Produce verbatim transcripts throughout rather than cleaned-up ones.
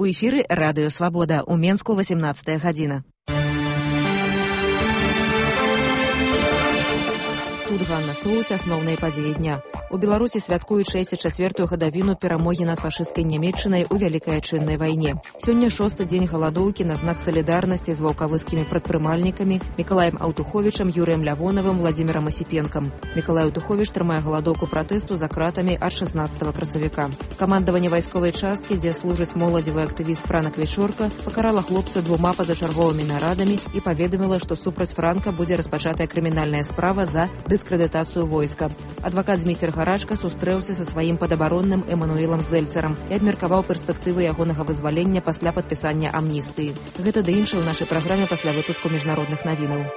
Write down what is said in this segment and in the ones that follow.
У эфіры радыё Свабода. У Менску восемнадцатая гадзіна. Тут Ганна Соус, асноўныя падзеі дня. У Беларусі святкуюць шэсцьдзесят чацвёртую гадавіну перамогі над фашысцкай Нямецчынай у Вялікай Адчыннай вайне. Сёння шосты дзень галадоўкі на знак салідарнасці з ваўкавыскімі прадпрымальнікамі Мікалаем Аўтуховічам, Юрыем Лявонавым, Владзімірам Асіпенкам. Мікалай Аўтуховіч трымае галадоўку пратэсту за кратамі ад шаснаццатага красавіка. Камандаванне вайсковай часткі, дзе служыць моладзевы актывіст Франак Вечорка, пакарала хлопца двума пазачарговымі нарадамі і паведаміла, што супраць Франка будзе распачатая крымінальная справа за дыскрэдытацыю войска. Адвакат Зміцер Гарачка сустрэўся са сваім падабаронным Эмануэлам Зельцерам і абмеркаваў перспектывы ягонага вызвалення пасля падпісання амністыі. Гэта ды іншае ў нашай праграме пасля выпуску міжнародных навінаў.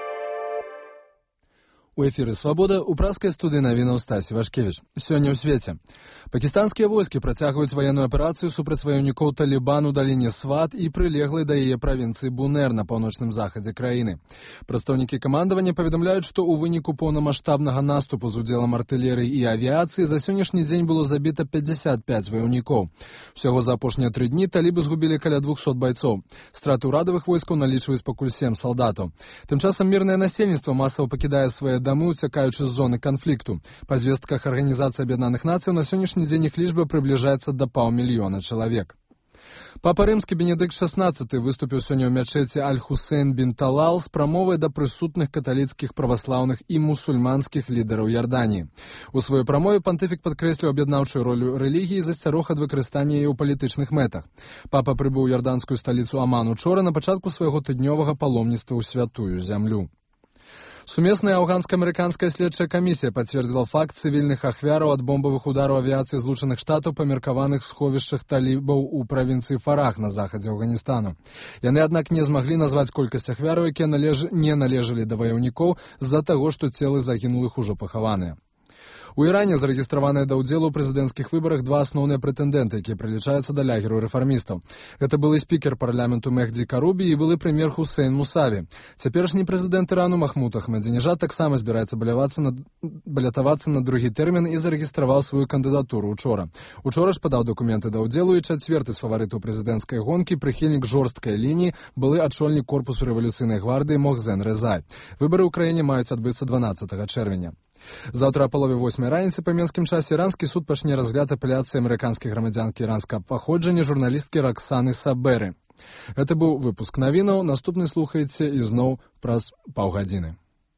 У эфіры «Свабода» у праскай студыі навінаў Стасі Вашкевіч. Сёння ў свеце. Пакістанскія войскі працягваюць ваенную аперацыю супраць ваяўнікоў Талібан у даліне Сват і прылеглай да яе правінцыі Бунер на паўночным захадзе краіны. Прадстаўнікі камандавання паведамляюць, што ў выніку поўнамаштабнага наступу з удзелам артылерыі і авіяцыі за сённяшні дзень было забіта пятьдесят пять ваяўнікоў. Усяго за апошнія тры дні талібы згубілі каля двухсот байцоў. Страты ўрадавых войскаў налічваюць пакуль сем салдатаў. Тым часам мірнае насельніцтва масава пакідае свае дамы, уцякаючы з зоны канфлікту. Па звестках Арганізацыі Аб'яднаных Нацый на сённяшні дзень іх лічба прыбліжаецца да паўмільёна чалавек. Папа рымскі Бенедыкт шаснаццаты выступіў сёння ў мячэці Аль-Хусейн бін Талал з прамовай да прысутных каталіцкіх, праваслаўных і мусульманскіх лідараў Ярданіі. У сваёй прамове пантыфік падкрэсліў аб'яднаўчую ролю рэлігіі і засцярог ад выкарыстання яе ў палітычных мэтах. Папа прыбыў у ярданскую сталіцу Аман учора на пачатку свайго тыднёвага паломніцтва ў святую зямлю. Сумесная афганско-амерыканская следчая камісія пацвердзіла факт цывільных ахвяраў ад бомбавых удараў авіяцыі Злучаных Штатаў па меркаваных сховішчах талібаў у правінцыі Фарах на захадзе Афганістану. Яны, аднак, не змаглі назваць колькасць ахвяраў, якія належ... не належалі да ваяўнікоў з-за таго, што целы загінулых ужо пахаваныя. У Іране зарэгістраваныя да ўдзелу ў прэзідэнцкіх выбарах два асноўныя прэтэндэнты, якія прылічаюцца да лягеру рэфармістаў. Гэта былы спікер парламенту Мехді Карубі і былы прэм'ер Хусейн Мусаві. Цяперашні прэзідэнт Ірану Махмуд Ахмадзінежад таксама збіраецца на... балятавацца на другі тэрмін і зарэгістраваў сваю кандыдатуру учора. Учора ж падаў дакументы да ўдзелу і чацверты з фаварытаў прэзідэнцкай гонкі, прыхільнік жорсткай лініі, былы ачольнік корпусу рэвалюцыйнай гвардыі Мохзен Резай. Выбары ў краіне маюць адбыцца дванаццатага чэрвеня. Заўтра а палове восьмай раніцы па менскім часе іранскі суд пачне разгляд апеляцыі амерыканскай грамадзянкі іранскага паходжання журналісткі Роксаны Саберы. Гэта быў выпуск навінаў. Наступны слухаеце ізноў праз паўгадзіны.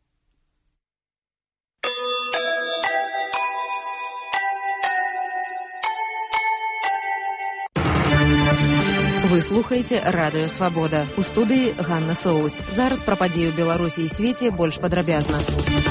Вы слухаеце радыё Свабода. У студыі Ганна Соус. Зараз пра падзею Беларусі і свеце больш падрабязна.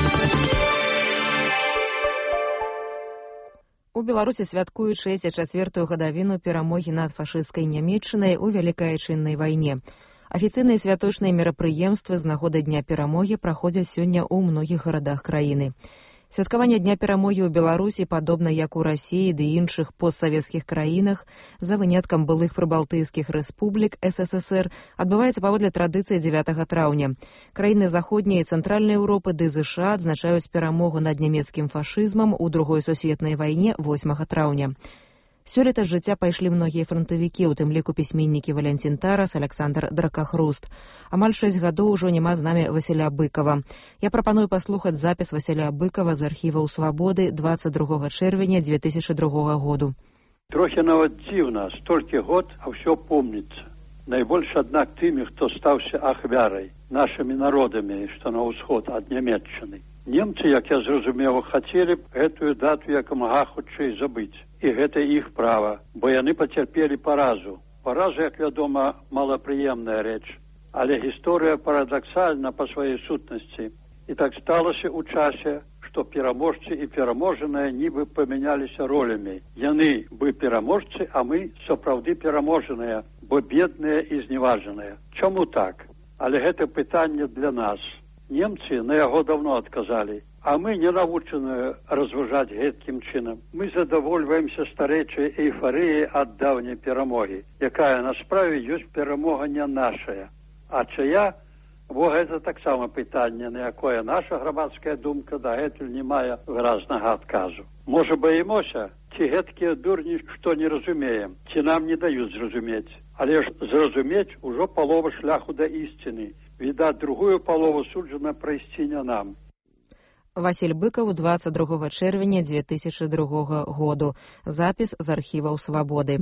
У Беларусі святкуюць шэсцьдесят чацвёртую гадавіну перамогі над фашысцкай Нямецчынай у Вялікай Адчыннай вайне. Афіцыйныя святочныя мерапрыемствы з нагоды Дня перамогі праходзяць сёння ў многіх гарадах краіны. Святкаванне Дня перамогі ў Беларусі, падобна як у Расіі ды іншых постсавецкіх краінах, за выняткам былых прыбалтыйскіх рэспублік эс эс эс эр, адбываецца паводле традыцыі дзевятага траўня. Краіны заходняй і цэнтральнай Еўропы ды ЗША адзначаюць перамогу над нямецкім фашызмам у другой сусветнай вайне восьмага траўня. Сёлета з жыцця пайшлі многія франтавікі, у тым ліку пісьменнікі Валянцін Тарас, Аляксандр Дракахруст. Амаль шэсць гадоў ужо няма з намі Васіля Быкава. Я прапаную паслухаць запіс Васіля Быкава з архіваў Свабоды дваццаць другога чэрвеня дзве тысячы другога году. Трохі нават дзіўна, столькі год, а ўсё помніцца. Найбольш, аднак, тымі, хто стаўся ахвярай, нашымі народамі, што на ўсход ад Нямецчыны. Немцы, як я зразумеў, хацелі б гэтую дату якамага хутчэй забыць. І гэта іх права, бо яны пацярпелі паразу. Параза, як вядома, малапрыемная рэч, але гісторыя парадаксальна па сваёй сутнасці. І так сталася ў часе, што пераможцы і пераможаныя нібы памяняліся ролямі. Яны бы пераможцы, а мы сапраўды пераможаныя, бо бедныя і зневажаныя. Чаму так? Але гэта пытанне для нас. Немцы на яго даўно адказалі. А мы не навучаны разважаць гэткім чынам. Мы задавольваемся старэйчай эйфарыяй ад даўняй перамогі, якая на справе ёсць перамога не нашая. А чая? Бо гэта таксама пытанне, на якое наша грамадская думка дагэтуль не мае выразнага адказу. Можа, баімося? Ці гэткія дурні, што не разумеем? Ці нам не даюць зразумець? Але ж зразумець ужо палова шляху да ісціны. Відаць, другую палову суджана прайсці не нам. Васіль Быкаў, двадцать другого чэрвеня две тысячи другого году. Запіс з архіваў «Свабоды».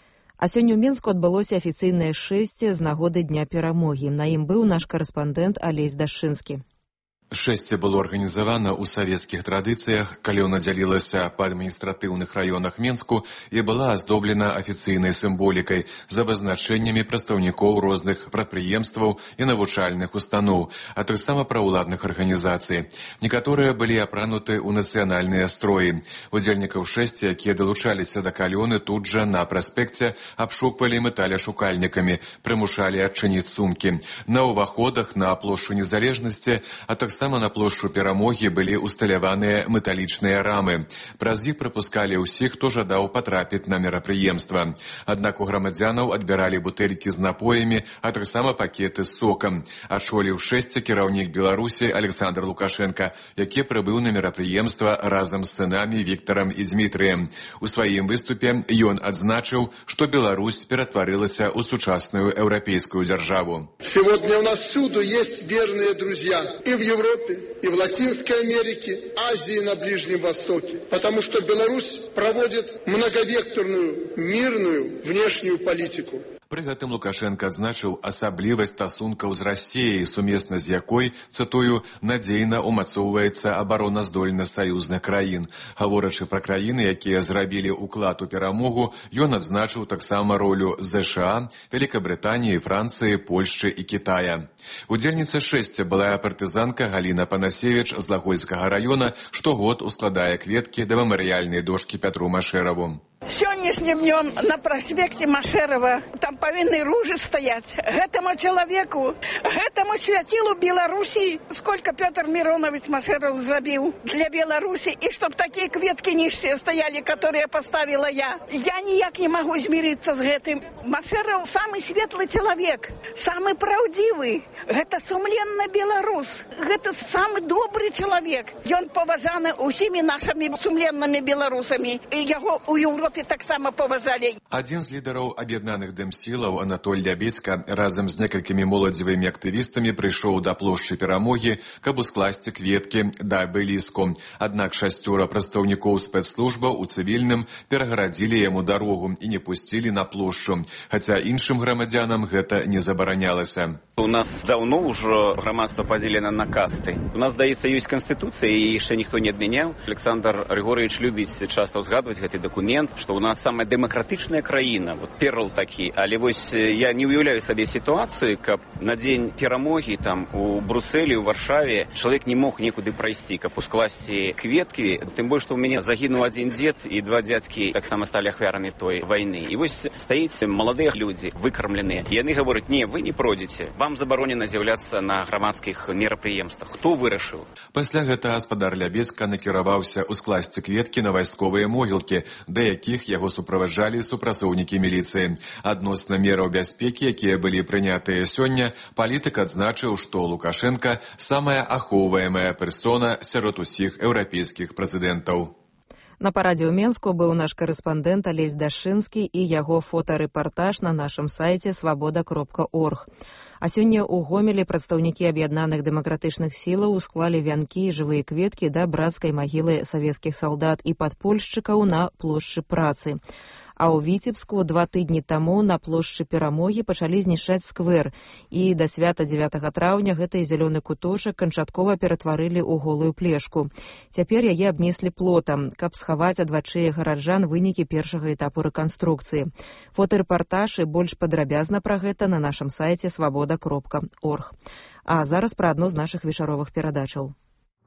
А сёння ў Мінску адбылося афіцыйнае шэсце з нагоды Дня перамогі. На ім быў наш карэспандэнт Алесь Дашчынскі. Шэсце было арганізавана ў савецкіх традыцыях, калі ўна дзялілася па адміністратыўных раёнах Мінску і была аздоблена афіцыйнай сімволікай з абазначэннямі прадстаўнікоў розных прадпрыемстваў і навучальных устаноў, а таксама праўладных арганізацый. Некаторыя былі апрануты ў нацыянальныя строі. Удзельнікаў шэсця, якія далучаліся да калёны, тут жа на праспекце абшуквалі металяшукальнікамі, прымушалі адчыніць сумкі. На ўваходах на плошчу Незалежнасці, а таксама Таксама на плошчу Перамогі былі усталяваныя металічныя рамы. Праз іх прапускалі ўсіх, хто жадаў патрапіць на мерапрыемства. Аднак у грамадзянаў адбіралі бутэлькі з напоямі, а таксама пакеты з сокам. Ачоліў шэсце кіраўнік Беларусі Александр Лукашенко, які прыбыў на мерапрыемства разам з сынамі Віктарам і Дзмітрыем. У сваім выступе ён адзначыў, што Беларусь ператварылася ў сучасную еўрапейскую дзяржаву. Сегодня у нас всюду есть верные друзья. И в Европе, и в Латинской Америке, Азии, на Ближнем Востоке. Потому что Беларусь проводит многовекторную, мирную внешнюю политику. Пры гэтым Лукашенко адзначыў асаблівасць стасункаў з Расіяй, сумесна з якой, цытую, надзейна ўмацоўваецца абароназдольнасць саюзных краін. Гаворачы пра краіны, якія зрабілі ўклад у перамогу, ён адзначыў таксама ролю ЗША, Великабрытаніі, Францыі, Польшчы і Кітая. Удзельніца шэсця былая партызанка Галіна Панасевіч з Лагойскага района штогод ускладае кветкі да мемарыяльнай дошкі Пятру Машэраву. Сённяшнім днём на праспекце Машэрава там павінны ружы стаяць. Гэтаму чалавеку, гэтаму свяцілу Беларусі, сколько Пётр Миронович Машэраў зрабіў для Беларусі, і чтоб такія кветкі нішчыя стаялі, которые поставила я. Я ніяк не магу змірыцца з гэтым. Машэраў самы светлы чалавек, самы праўдзівы. Гэта сумленны беларус. Гэта самы добры чалавек. Ён паважаны ўсімі нашымі сумленнымі беларусамі. І яго ў Еўропе таксама паважалі. Адзін з лідараў аб'яднаных дэмсілаў, Анатоль Лябедзька, разам з некалькімі моладзевымі актывістамі прыйшоў да плошчы Перамогі, каб ускласці кветкі да абеліску. Аднак шасцёра прадстаўнікоў спецслужбаў у цывільным перагарадзілі яму дарогу і не пусцілі на плошчу, хаця іншым грамадзянам гэта не забаранялася. У нас давно уже громадство поделено на касты. У нас, здаецца, есть конституция, и еще никто не отменял. Александр Григорьевич любит часто узгадывать этот документ, что у нас самая демократичная краина. Вот перл таки. Але вось я не уявляю себе ситуацию, как на день перамоги там у Брюсселе, у Варшаве человек не мог никуда пройти, как ускласти кветки. Тем более, что у меня загинул один дед, и два дядьки так само стали ахвярами той войны. И вось стоит молодые люди, выкормленные. И они говорят: не, вы не пройдете. Вам забаронена з'яўляцца на грамадскіх мерапрыемствах. Хто вырашыў? Пасля гэта гаспадар Лябедзька накіраваўся ўскласці кветкі на вайсковыя могілкі, да якіх яго суправаджалі супрацоўнікі міліцыі. Адносна мераў бяспекі, якія былі прынятыя сёння, палітык адзначыў, што Лукашенка самая ахоўваемая персона сярод усіх еўрапейскіх прэзідэнтаў. На парадзе ў Менску быў наш карэспандэнт Алесь Дашчынскі і яго фотарэпартаж на нашым сайце свабода кропка орг. А сёння ў Гомелі прадстаўнікі аб'яднаных дэмакратычных сілаў усклалі вянкі і жывыя кветкі да брацкай магілы савецкіх салдат і падпольшчыкаў на плошчы Працы. А ў Віцебску два тыдні таму на плошчы Перамогі пачалі знішчаць сквер, і да свята дзевятага траўня гэты зялёны куточак канчаткова ператварылі ў голую плешку. Цяпер яе абнеслі плотам, каб схаваць ад вачэй гараджан вынікі першага этапу рэканструкцыі. Фотарэпартаж і больш падрабязна пра гэта на нашым сайце свабода кропка орг. А зараз пра адну з нашых вечаровых перадачаў.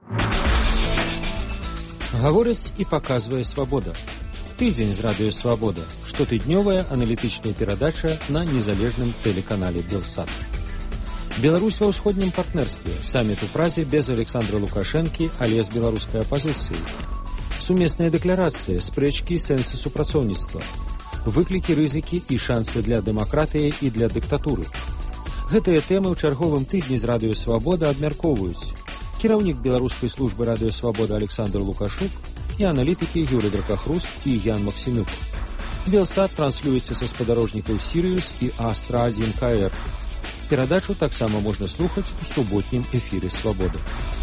Гаворыць і паказвае свабода. Тыдзень з радыё «Свабода» – штотыднёвая аналітычная перадача на незалежным тэлеканале «Белсат». Беларусь ва ўсходнім партнерстве. Саміт у Празе без Александра Лукашэнкі, але з беларускай апазіцыяй. Сумесныя дэкларацыі, спрэчкі, сэнсы супрацоўніцтва. Выклікі, рызыкі і шансы для дэмакратыі і для дыктатуры. Гэтыя тэмы ў чарговым тыдні з радыё «Свабода» абмяркоўваюць кіраўнік беларускай службы радыё «Свабода» Александр Лукашук і аналітыкі Юрый Дракахруст і Ян Максімюк. Белсат транслюецца са спадарожнікаў «Сірыус» і «Астра один ка эр». Перадачу таксама можна слухаць у суботнім эфіры «Свабода».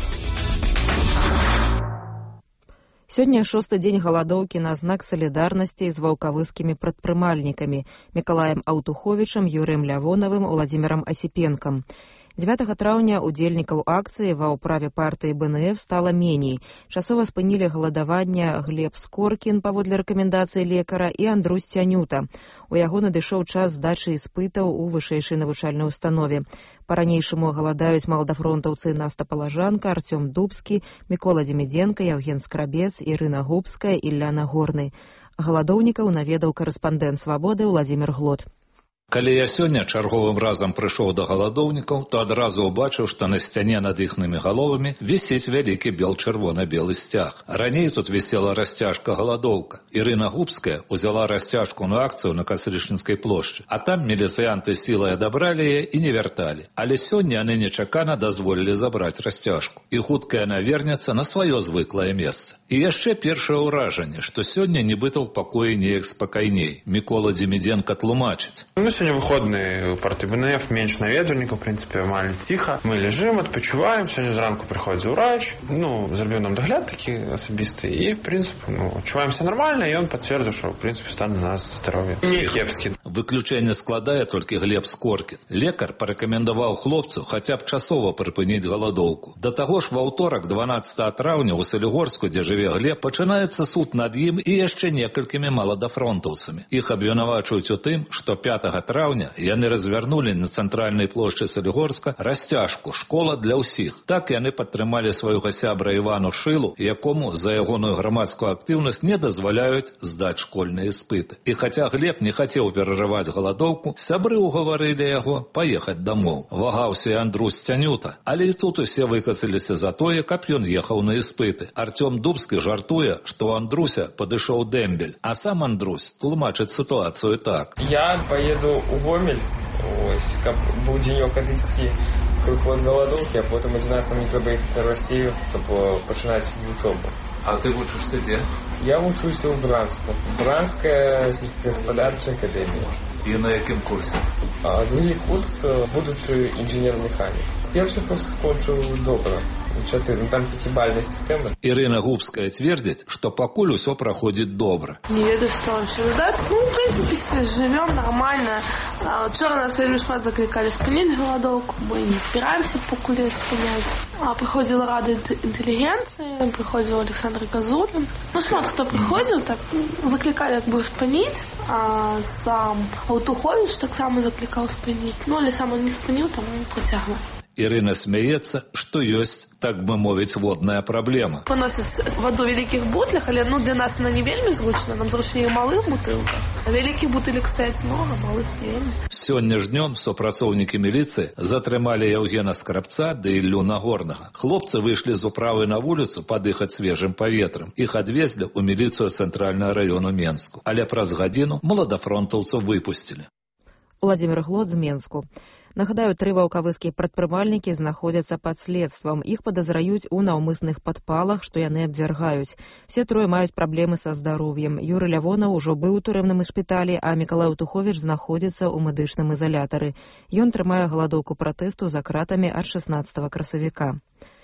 Сёння шосты дзень галадоўкі на знак салідарнасці з ваўкавыскімі прадпрымальнікамі Мікалаем Аўтуховічам, Юрыем Лявонавым, Уладзімірам Асіпенкам. дзевятага траўня удзельнікаў акцыі ва ўправе партыі бэ эн эф стала меней. Часова спынілі галадаванне Глеб Скоркін паводле рэкамендацыі лекара і Андрусь Цянюта. У яго надышоў час здачы іспытаў у вышэйшай навучальнай установе. Па-ранейшаму галадаюць маладафронтаўцы Наста Палажанка, Артём Дубскі, Мікола Демідзенка, Яўген Скрабец, Ірына Губская і Ляна Горны. Галадоўнікаў наведаў карэспандэнт «Свабоды» Уладзімір Глот. Калі я сёння чарговым разам прыйшоў да галадоўнікаў, то адразу ўбачыў, што на сцяне над іхнымі галовамі вісіць вялікі бел-чырвона-белы сцяг. Раней тут вісела расцяжка «Галадоўка». Ірына Губская ўзяла расцяжку на акцыю на Кастрычніцкай плошчы, а там міліцыянты сілай адабралі яе і не вярталі. Але сёння яны нечакана дазволілі забраць расцяжку. І хутка яна вернецца на сваё звыклае месца. І яшчэ першае ўражанне, што сёння нібыта ў пакоі неяк спакайней. Мікола Демідзенка тлумачыць. Сегодня выходные у партии бэ эн эф, меньше наведвальников, в принципе, мало тихо. Мы лежим, отпочиваем, сегодня зранку приходит врач, ну, зробил нам догляд такий особистый, и, в принципе, ну, чуваемся нормально, и он подтвердил, что, в принципе, стан у нас здоровье. Не кепский. Выключение складае толькі Глеб Скоркін. Лекар парэкамендаваў хлопцу хаця б часова прыпыніць галадоўку. Да таго ж ва ўторак дванаццатага траўня ў Салігорску, дзе жыве Глеб, пачынаецца суд над ім і яшчэ некалькімі маладафронтаўцамі. Іх абвінавачваюць у тым, што пятага траўня яны развярнулі на цэнтральнай плошчы Салігорска расцяжку «Школа для ўсіх». Так яны падтрымалі свайго сябра Івану Шылу, якому за ягоную грамадскую актыўнасць не дазваляюць здаць школьныя іспыты. І хаця Глеб не хацеў перарываць галадоўку, сябры ўгаварылі яго паехаць дамоў. Вагаўся і Андрусь Цянюта, але і тут усе выкацаліся за тое, каб ён ехаў на іспыты. Артём Дубскі жартуе, што у Андруся падышоў дэмбель, а сам Андрусь тлумачыць сітуацыю так. Я поеду у Гомель, ось, каб був денек адысці прыход галадоўкі, а потым адзінаццатага мне трэба ехаць на Расію, каб пачынаць вучобу. А ты вучышся дзе? Я вучуся ў Бранску. Бранская сельскагаспадарчая акадэмія. І на якім курсе? Другі курс, будучы інжынер-механік. Першы курс скончыў добра. чатыры, ну там пятибальная система. Ірына Губская твердит, что покуль усё проходит добро. Не ведаю, что вообще ждать. Ну, в принципе, живем нормально. А, вчера нас вельмі шмат закликали спынить голодовку. Мы не спираемся покуль спынять. А приходила Рада интеллигенции, приходил Александр Газулин. Ну, шмат кто приходил, так закликали как бы спынить. А сам Аўтуховіч так само закликал спынить. Ну, але сам он не спынил, там он притягнул. Ірына смеется, что есть, так бы мовить, водная проблема. Поносят воду в великих бутлях, але ну, для нас она не вельми зручна, нам зручнее в малых бутылках. А великих бутылек стоять много, малых не вельми. Сёння ж днём супрацоўнікі міліцыі затрымалі Яўгена Скрабца да Іллю Нагорнага. Хлопцы выйшлі з управы на вуліцу падыхаць свежым паветрам. Іх адвезлі ў міліцыю цэнтральнага раёну Менску. Але праз гадзіну маладафронтаўцаў выпусцілі. Уладзімір Глот з Менску. Нагадаю, тры ваўкавыскія прадпрымальнікі знаходзяцца пад следствам. Іх падазраюць у наўмысных падпалах, што яны абвяргаюць. Все трое маюць праблемы са здароўем. Юрый Лявонаў ужо быў у турэмным шпіталі, а Мікалай Аўтуховіч знаходзіцца ў медычным ізалятары. Ён трымае галадоўку пратэсту за кратамі ад шаснаццатага красавіка.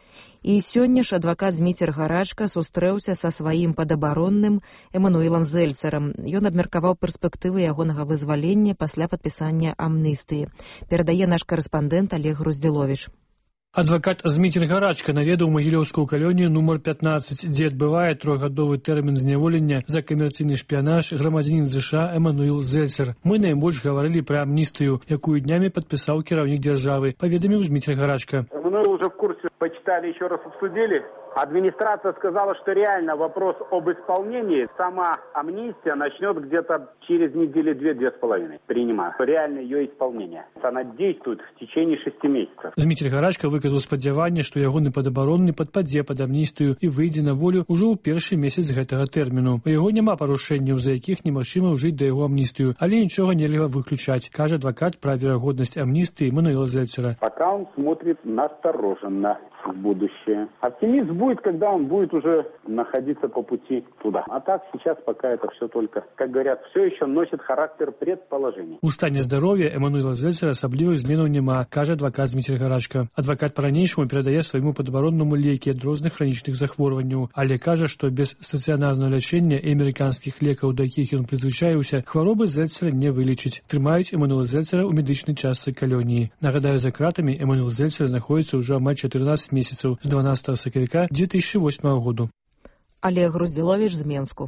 І сёння ж адвакат Зміцер Гарачка сустрэўся са сваім падабаронным Эмануілам Зельцерам. Ён абмеркаваў перспектывы ягонага вызвалення пасля падпісання амністыі. Перадае наш карэспандэнт Олег Груздзіловіч. Адвакат Зміцер Гарачка наведаў магілёўскую калонію нумар пятнаццаць, дзе адбывае трохгадовы тэрмін зняволення за камерцыйны шпіянаж грамадзянін ЗША Эмануіл Зельцер. Мы найбольш гаварылі пра амністыю, якую днямі падпісаў кіраўнік дзяржавы, паведаміў Зміцер Гарачка. Эмануил уже в курсе, почитали, еще раз обсудили. Администрация сказала, что реально вопрос об исполнении, сама амнистия начнет где-то через недели две-две с половиной принимать. Реально ее исполнение. Она действует в течение шести месяцев. Зміцер Гарачка выказаў спадзяванне, што ягоны падабаронны падпадзе пад амністыю і выйдзе на волю ўжо ў першы месяц гэтага тэрміну. У яго няма парушэнняў, за якіх немагчыма ўжыць да яго амністыю, але нічога нельга выключаць, кажа адвакат пра верагоднасць амністыі Эмануіла Зельцера. Пока он смотрит настороженно. в будущее. Оптимизм будет, когда он будет уже находиться по пути туда. А так сейчас пока это все только, как говорят, все еще носит характер предположений. У стане здоров'я Эммануила Зельцера асаблівых зменаў няма, кажа адвакат Зміцер Гарачка. Адвакат па-ранейшаму перадае свайму падабароннаму лекі ад розных хранічных захворванняў, але кажа, што без стацыянарнага лячэння і амерыканскіх лекаў, да якіх ён прызвычаіўся, хваробы Зельцера не вылечыць. Трымаюць Эммануила Зельцера ў медычнай частцы калоніі. Нагадаю, за кратамі Эммануил Зельцер знаходіцца ўжо амаль чатырнаццаць месяцаў з дванаццатага сакавіка дзве тысячы восьмага году. Олег Груздзіловіч з Менску.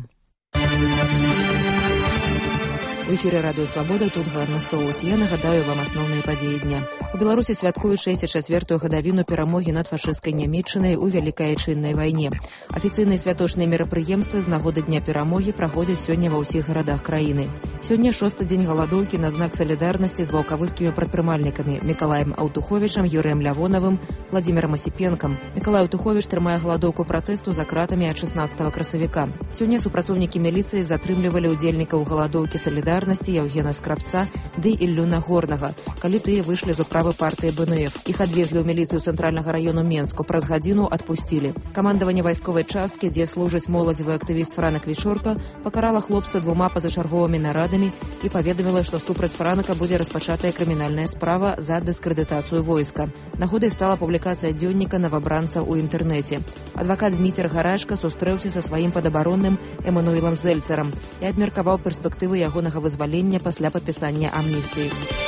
У эфіры радыё «Свабода», тут Ганна Соус. Я нагадаю вам асноўныя падзеі дня. У Беларусі святкуюць шэсцьдзесят чацвёртую гадавіну перамогі над фашысцкай Нямецчынай у Вялікай Айчыннай вайне. Афіцыйныя святочныя мерапрыемствы з нагоды Дня перамогі праходзяць сёння ва ўсіх гарадах краіны. Сёння шосты дзень галадоўкі на знак салідарнасці з ваўкавыскімі прадпрымальнікамі Мікалаем Аўтуховічам, Юрыем Лявонавым, Владзімірам Асіпенкам. Мікалай Аўтуховіч трымае галадоўку пратэсту за кратамі ад шаснаццатага красавіка. Сёння супрацоўнікі міліцыі затрымлівалі ўдзельнікаў галадоўкі салідарнасці Яўгена Скрабца ды Іллю Нагорнага, калі тыя выйшлі з управы партыі бэ эн эф. Іх адвезлі ў міліцыю цэнтральнага раёну Менску, праз гадзіну адпусцілі. Камандаванне вайсковай часткі, дзе служыць моладзевы актывіст Франак Вічорка, пакарала хлопца двума пазачарговымі нарадамі і паведаміла, што супраць Франака будзе распачатая крымінальная справа за дыскрэдытацыю войска. Нагодай стала публікацыя дзённіка навабранца ў інтэрнэце. Адвакат Зміцер Гарачка сустрэўся са сваім падабаронным Эммануілам Зельцерам і абмеркаваў перспектывы ягонага вызвалення пасля падпісання амністыі.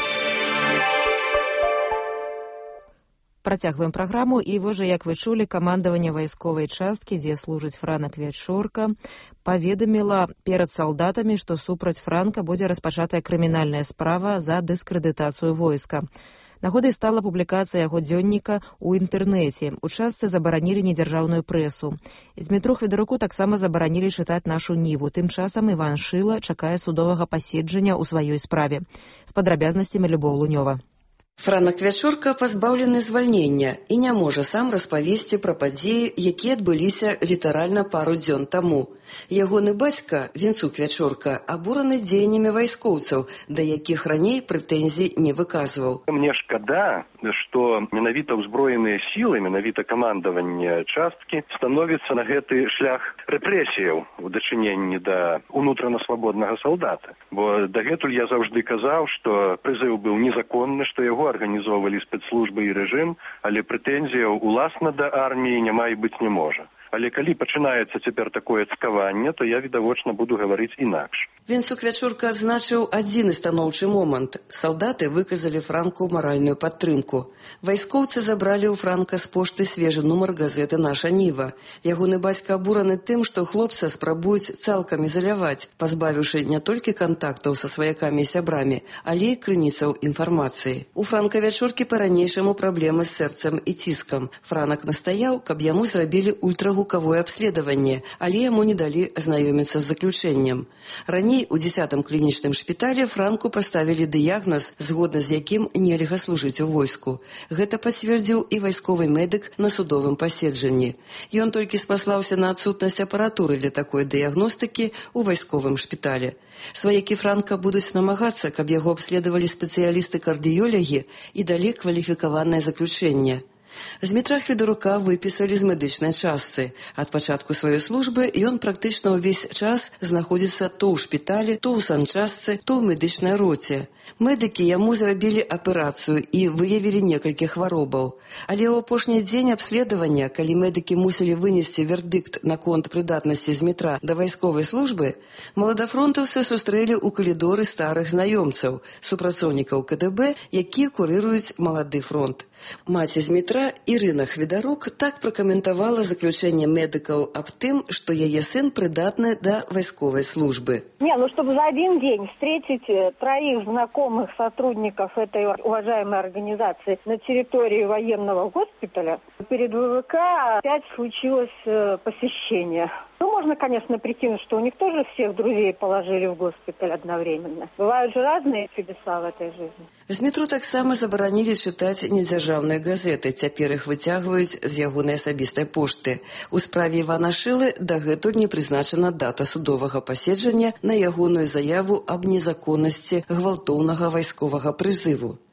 Працягваем праграму, і вось жа, як вы чулі, камандаванне вайсковай часткі, дзе служыць Франак Вячорка, паведаміла перад салдатамі, што супраць Франка будзе распачатая крымінальная справа за дыскрэдытацыю войска. Нагодай стала публікацыя яго дзённіка ў інтэрнэце. У частцы забаранілі недзяржаўную прэсу. З метро Хведаруку таксама забаранілі чытаць нашу Ніву. Тым часам Іван Шыла чакае судовага паседжання ў сваёй справе. З падрабязнасцямі Любоў Лунёва. Франак Вячорка пазбаўлены звальнення і не можа сам распавесці пра падзеі, якія адбыліся літаральна пару дзён таму. Ягоны бацька, Вінцук Вячорка, абураны дзеяннямі вайскоўцаў, да якіх раней прэтэнзій не выказваў. Мне шкада, што менавіта ўзброеныя сілы, менавіта камандаванне часткі становіцца на гэты шлях рэпрэсіяў у дачыненні да унутрана свабоднага салдата. Бо дагэтуль я заўжды казаў, што прызыў быў незаконны, што яго арганізоўвалі спецслужбы і рэжым, але прэтэнзіяў уласна да арміі няма і быць не можа. Але калі пачынаецца цяпер такое цкаванне, то я, відавочна, буду гаварыць інакш. Вінцук Вячорка адзначыў адзіны станоўчы момант. Салдаты выказалі Франку маральную падтрымку. Вайскоўцы забралі ў Франка з пошты свежы нумар газеты «Наша Ніва». Ягоны бацька абураны тым, што хлопца спрабуюць цалкам ізаляваць, пазбавіўшы не толькі кантактаў са сваякамі і сябрамі, але і крыніцаў інфармацыі. У Франка Вячоркі па-ранейшаму праблемы з сэрцам і ціскам. Франак настаяў, каб яму зрабілі ультрагукавое абследаванне, але яму не далі азнаёміцца з заключэннем. Раней у дзесятым клінічным шпіталі Франку паставілі дыягназ, згодна з якім нельга служыць у войску. Гэта пацвердзіў і вайсковы медык на судовым паседжанні. Ён толькі спаслаўся на адсутнасць апаратуры для такой дыягностыкі ў вайсковым шпіталі. Сваякі Франка будуць намагацца, каб яго абследавалі спецыялісты-кардыёлагі і далі кваліфікаванае заключэнне. Змітра Хведарука выпісалі з медычнай частцы. Ад пачатку сваёй службы ён практычна ўвесь час знаходзіцца то ў шпіталі, то ў санчастцы, то ў медычнай роце. Медыкі яму зрабілі аперацыю і выявілі некалькі хваробаў. Але ў апошні дзень абследавання, калі медыкі мусілі вынесці вердыкт наконт прыдатнасці Змітра да вайсковай службы, маладафронтаўцы сустрэлі ў калідоры старых знаёмцаў, супрацоўнікаў ка дэ бэ, якія курыруюць малады фронт. Маці Змітра, Ірына Хведарук, так пракаментавала заключэнне медыкаў аб тым, што яе сын прыдатны да вайсковай службы. Не, ну чтобы за один день встретить троих знакомых сотрудников этой уважаемой организации на территории военного госпиталя, перед вэ вэ ка опять случилось посещение. Ну, можно, конечно, прикинуть, что у них тоже всех друзей положили в госпиталь одновременно. Бывают же разные чудеса в этой жизни. Змітру таксама забаранілі чытаць недзяржаўныя газеты. Цяпер іх выцягваюць з ягонай асабістай пошты. У справе Івана Шылы дагэтуль не прызначана дата судовага паседжання на ягоную заяву аб незаконнасці гвалтоўнага вайсковага прызыву.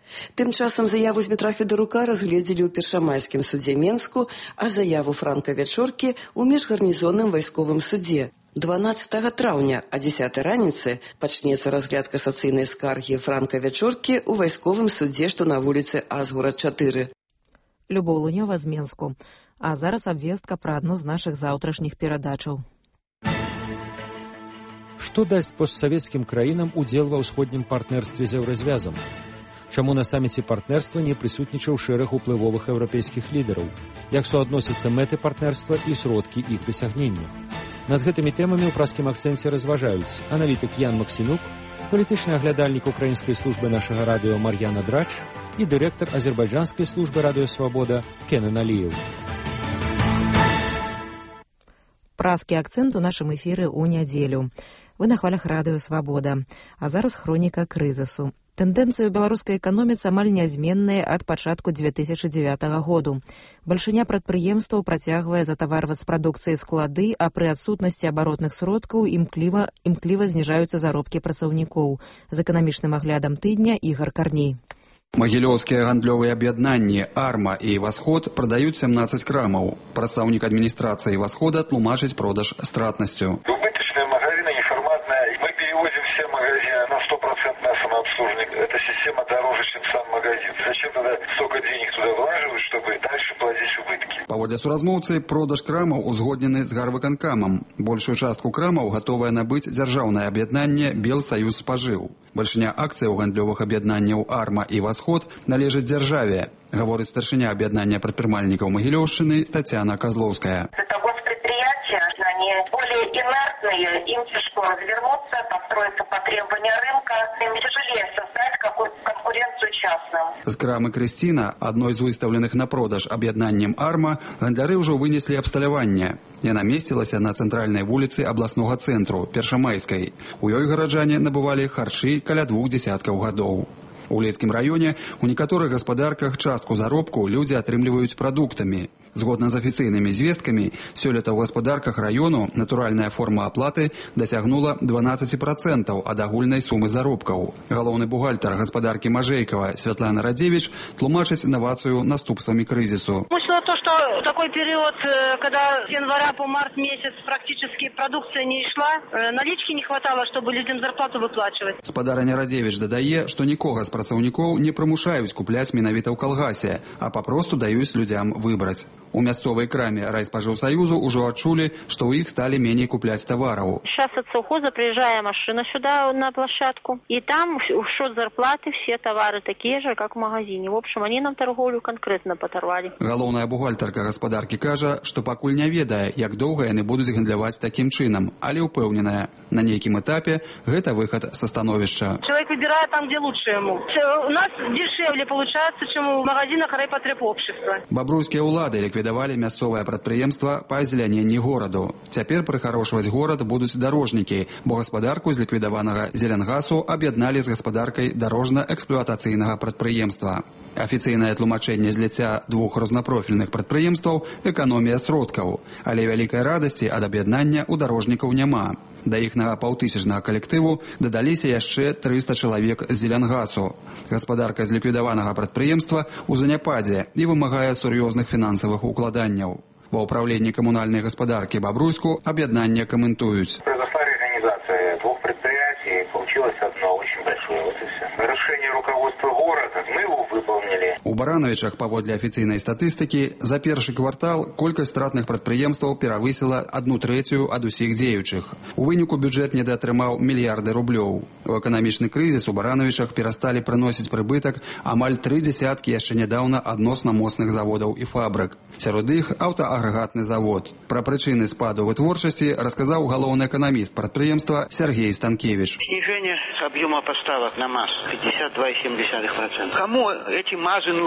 Тым часам заяву Змітра Федарука разгледзелі ў першамайскім судзе Менску, а заяву Франка Вячоркі ў міжгарнізонным вайсковым судзе. дванаццатага траўня а дзесятай раніцы пачнецца разгляд касацыйнай скаргі Франка Вячоркі ў вайсковым судзе, што на вуліцы Азгурад чатыры. Любоў Лунёва з Менску. А зараз абвестка пра адну з нашых заўтрашніх перадачаў. Што дасць постсавецкім краінам удзел ва ўсходнім партнерстве з еўразвязам? Чаму на саміце партнерства не прысутнічаў шэраг уплывовых еўрапейскіх лідараў? Як суадносяцца мэты партнерства і сродкі іх дасягнення? Над гэтымі тэмамі ў праскім акцэнце разважаюць аналітык Ян Максімюк, палітычны аглядальнік украінскай службы нашага радыё Мар'яна Драч і дырэктар азербайджанскай службы радыё Свабода Кенан Аліеў. Праскі акцэнт у нашым эфіры ў нядзелю. Вы на хвалях радыё Свабода. А зараз хроніка крызісу. Тэндэнцыі ў беларускай эканоміцы амаль нязменныя ад пачатку дзве тысячы дзевятага году. Бальшыня прадпрыемстваў працягвае затаварваць прадукцыі склады, а пры адсутнасці абаротных сродкаў імкліва, імкліва зніжаюцца заробкі працаўнікоў. З эканамічным аглядам тыдня Ігар Карней. Магілёўскія гандлёвыя аб'яднанні «Арма» і «Восход» прадаюць сямнаццаць крамаў. Прадстаўнік адміністрацыі «Восхода» тлумачыць продаж стратнасцю. Убыточные магазины, неформатные. Мы перевозим все магазины на сто процентов на самообслуживание. Эта система дороже, чем сам магазин. Зачем тогда столько денег туда влаживать, чтобы дальше платить убытки? Паводле суразмоўцы, продаж крамаў узгоднены з гарвыканкамам. Большую частку крамаў гатовае набыць дзяржаўнае аб'яднанне «Белсаюз спажыў». Бальшыня акцый у гандлёвых аб'яднанняў «Арма» і «Восход» належыць дзяржаве, гаворыць старшыня аб'яднання прадпрымальнікаў Магілёўшчыны Татьяна Козловская. Это госпредприятия, они более инертные, им тяжело развернуться, построиться по требованию рынка, им тяжелее создать какую-то конкуренцию частным. З крамы «Крысціна», адной з выстаўленых на продаж аб'яднаннем «Арма», гандляры ўжо вынеслі абсталяванне. Яна месцілася на цэнтральнай вуліцы абласнога цэнтру, Першамайскай. У ёй гараджане набывалі харчы каля двух дзесяткаў гадоў. У Лецкім раёне у некаторых гаспадарках частку заробку людзі атрымліваюць прадуктамі. Згодна з афіцыйнымі звесткамі, сёлета ў гаспадарках раёну натуральная форма аплаты дасягнула дванаццаць процентаў ад агульнай сумы заробкаў. Галоўны бухгалтар гаспадаркі Мажэйкава Святлана Радзевіч тлумачыць інавацыю наступствамі крызісу. Смысл то, что такой период, когда с января по март месяц практически продукция не шла, налички не хватало, чтобы людям зарплату выплачивать. Спадарыня Радзевіч дадае, што нікога з працаўнікоў не прымушаюць купляць менавіта ў калгасе, а папросту даюць людзям выбраць. У мясцовай краме райспажыўсаюзу ўжо адчулі, што ў іх сталі меней купляць тавараў. Сейчас от совхоза приезжая машина сюда на площадку, и там в счет зарплаты все товары такие же, как в магазине. В общем, они нам торговлю конкретно поторвали. Галоўная бухгалтарка гаспадаркі кажа, што пакуль не ведае, як доўга яны будуць гандляваць такім чынам, але ўпэўненая, на нейкім этапе гэта выхад са становішча. Человек выбирает там, где лучше ему. У нас дешевле получается, чем в магазинах райпотребобщества. Бабруйскія ўлады ліквідавалі мясцовае прадпрыемства па азеляненні гораду. Цяпер прыхарошваць горад будуць дарожнікі, бо гаспадарку з ліквідаванага Зеленгасу аб'ядналі з гаспадаркай дарожна-эксплуатацыйнага прадпрыемства. Афіцыйнае тлумачэнне зляця двух рознапрофільных прадпрыемстваў – эканомія сродкаў, але вялікай радасці ад аб'яднання ў дарожнікаў няма. Да іхнага паўтысячнага калектыву дадаліся яшчэ трыста чалавек з Зеленгасу. Гаспадарка з ліквідаванага прадпрыемства ў заняпадзе і вымагае сур'ёзных фінансавых укладанняў. Ва ўправленні камунальнай гаспадаркі Бабруйску аб'яднання каментуюць. Произошла реорганизация двух предприятий, получилось одно очень большое, вот и все. Решение руководства города, мы его выполнили. У Барановичах, паводле афіцыйнай статыстыкі, за першы квартал колькасць стратных прадпрыемстваў перавысіла адну трэцюю ад усіх дзеючых. У выніку бюджэт недаатрымаў мільярды рублёў. У эканамічны крызіс у Барановичах перасталі прыносіць прыбытак амаль тры дзесяткі яшчэ нядаўна адносна моцных заводаў і фабрык. Сярод іх аўтаагрэгатны завод. Пра прычыны спаду вытворчасці расказаў галоўны эканаміст прадпрыемства Сергей Станкевич. Снижение объема поставок на МАЗ пятьдесят два и семь десятых процента. Кому эти МАЗы нужны?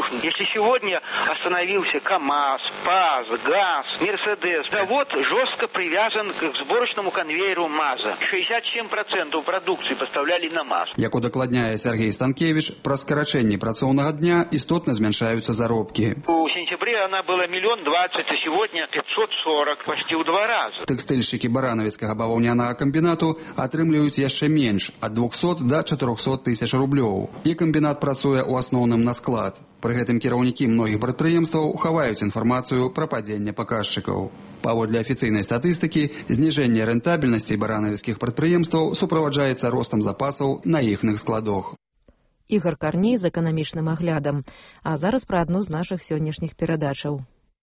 рухнуть. Если сегодня остановился КАМАЗ, ПАЗ, ГАЗ, Мерседес, завод жестко привязан к сборочному конвейеру МАЗа. шестьдесят семь процентов продукции поставляли на МАЗ. Як удакладняе Сергей Станкевич, праз скарачэнне працоўнага дня істотна змяншаюцца заробкі. У сентябре она была миллион двадцать, а сегодня пятьсот сорок, почти в два раза. Тэкстыльшчыкі баранавіцкага баваўнянага камбінату атрымліваюць яшчэ менш, ад двухсот да чатырохсот тысяч рублёў. І камбінат працуе ў асноўным на склад. Пры гэтым кіраўнікі многіх прадпрыемстваў хаваюць інфармацыю пра падзенне паказчыкаў. Паводле афіцыйнай статыстыкі, зніжэнне рэнтабельнасці баранавіцкіх прадпрыемстваў суправаджаецца ростам запасаў на іхных складах. Ігор Карней з эканамічным аглядам. А зараз пра адну з нашых сённяшніх перадачаў.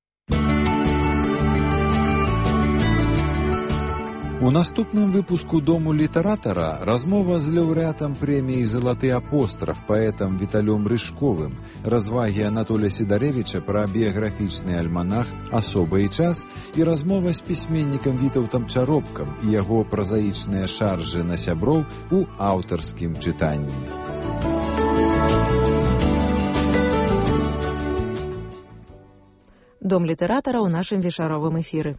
У наступным выпуску «Дому літаратара» размова з лаўрэатам прэміі «Залаты апостраф» паэтам Віталём Рыжковым, развагі Анатолія Сідарэвіча пра біяграфічны альманах «Асоба і час» і размова з пісьменнікам Вітаўтам Чаропкам і яго празаічныя шаржы на сяброў у аўтарскім чытанні. Дом літаратара ў нашым вечаровым эфіры.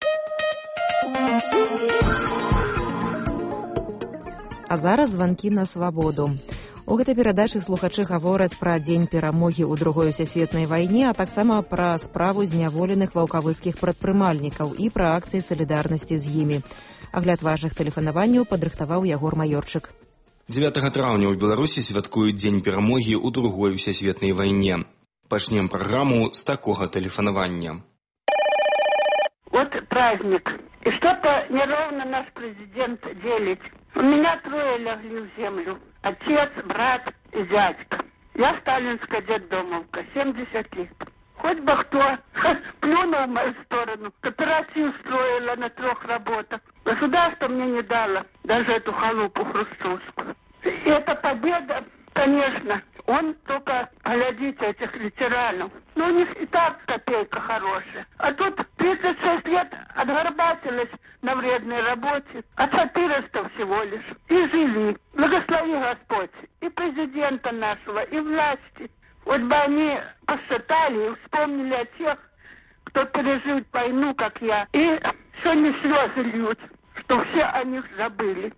А зараз званкі на свабоду. У гэтай перадачы слухачы гавораць пра дзень перамогі ў другой сусветнай вайне, а таксама пра справу зняволеных ваўкавыскіх прадпрымальнікаў і пра акцыі салідарнасці з імі. Агляд вашых тэлефанаванняў падрыхтаваў Ягор Маёрчык. дзевятага траўня ў Беларусі святкуюць дзень перамогі ў другой сусветнай вайне. Пачнем праграму з такога тэлефанавання. Вот праздник. И что-то неровно наш президент делит. У меня трое легли в землю. Отец, брат и зятька. Я сталинская детдомовка, семьдесят лет. Хоть бы кто плюнул в мою сторону. Кооперацию строила на трех работах. Государство мне не дало даже эту халупу хрущевскую. И эта победа, конечно, он только, глядите, этих ветеранов. Ну, у них и так копейка хорошая. А тут тридцать шесть лет отгорбатились на вредной работе, а четыреста всего лишь. И жили. Благослови Господь. И президента нашего, и власти. Вот бы они посчитали и вспомнили о тех, кто пережил войну, как я. И сегодня слезы льют, что все о них забыли.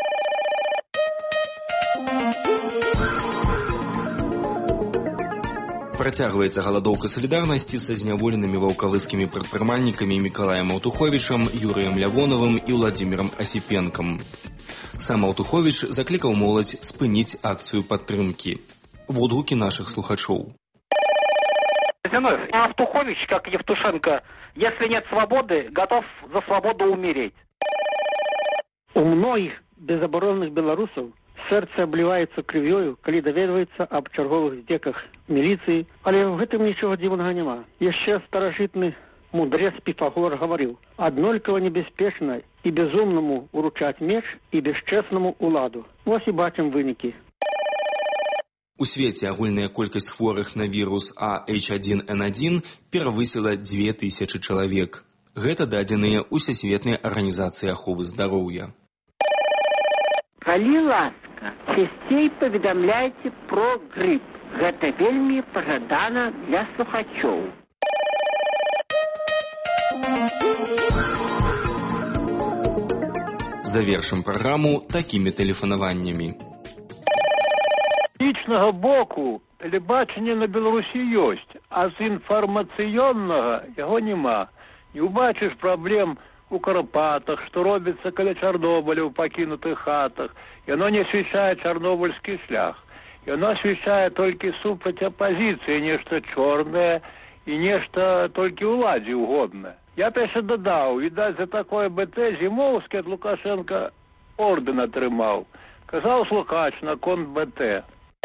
Працягваецца галадоўка салідарнасці са зняволенымі ваўкавыскімі прадпрымальнікамі Мікалаем Аўтуховічам, Юрыем Лявоновым і Владзімірам Асіпенкам. Сам Аўтуховіч заклікаў моладзь спыніць акцыю падтрымкі. Водгукі нашых слухачоў. Аўтухович, как Евтушенко, если нет свободы, готов за свободу умереть. У многіх безабаронных беларусаў сэрца абліваецца крывёю, калі даведваецца аб чарговых здзеках міліцыі, але ў гэтым нічога дзіўнага няма. Яшчэ старажытны мудрец Піфагор гаварыў: аднолькава небяспечна і безумнаму уручаць меч і бясчэснаму ўладу. Вось і бачым вынікі. У свеце агульная колькасць хворых на вірус А Эйч адзін Эн адзін перавысіла дзве тысячы чалавек. Гэта дадзеныя Усесветнай арганізацыі аховы здароўя. Калі ласка, часцей паведамляйце про грып. Гэта вельмі пажадана для слухачоў. Завершым праграму такімі тэлефанаваннямі. З лічнага боку тэлебачанне на Беларусі ёсць, а з інфармацыйнага яго няма. Не ўбачыш праблем у Карпатах, што робіцца каля Чарнобыля ў пакінутых хатах. Яно не асвяшчае чарнобыльскі шлях. Яно асвяшчае толькі супраць апазіцыі, нешта чорнае і нешта толькі ўладзе угоднае. Я б яшчэ дадаў, відаць, за такое БТ Зімоўскі ад Лукашенка ордэн атрымаў. Казаў слухач на конт БТ.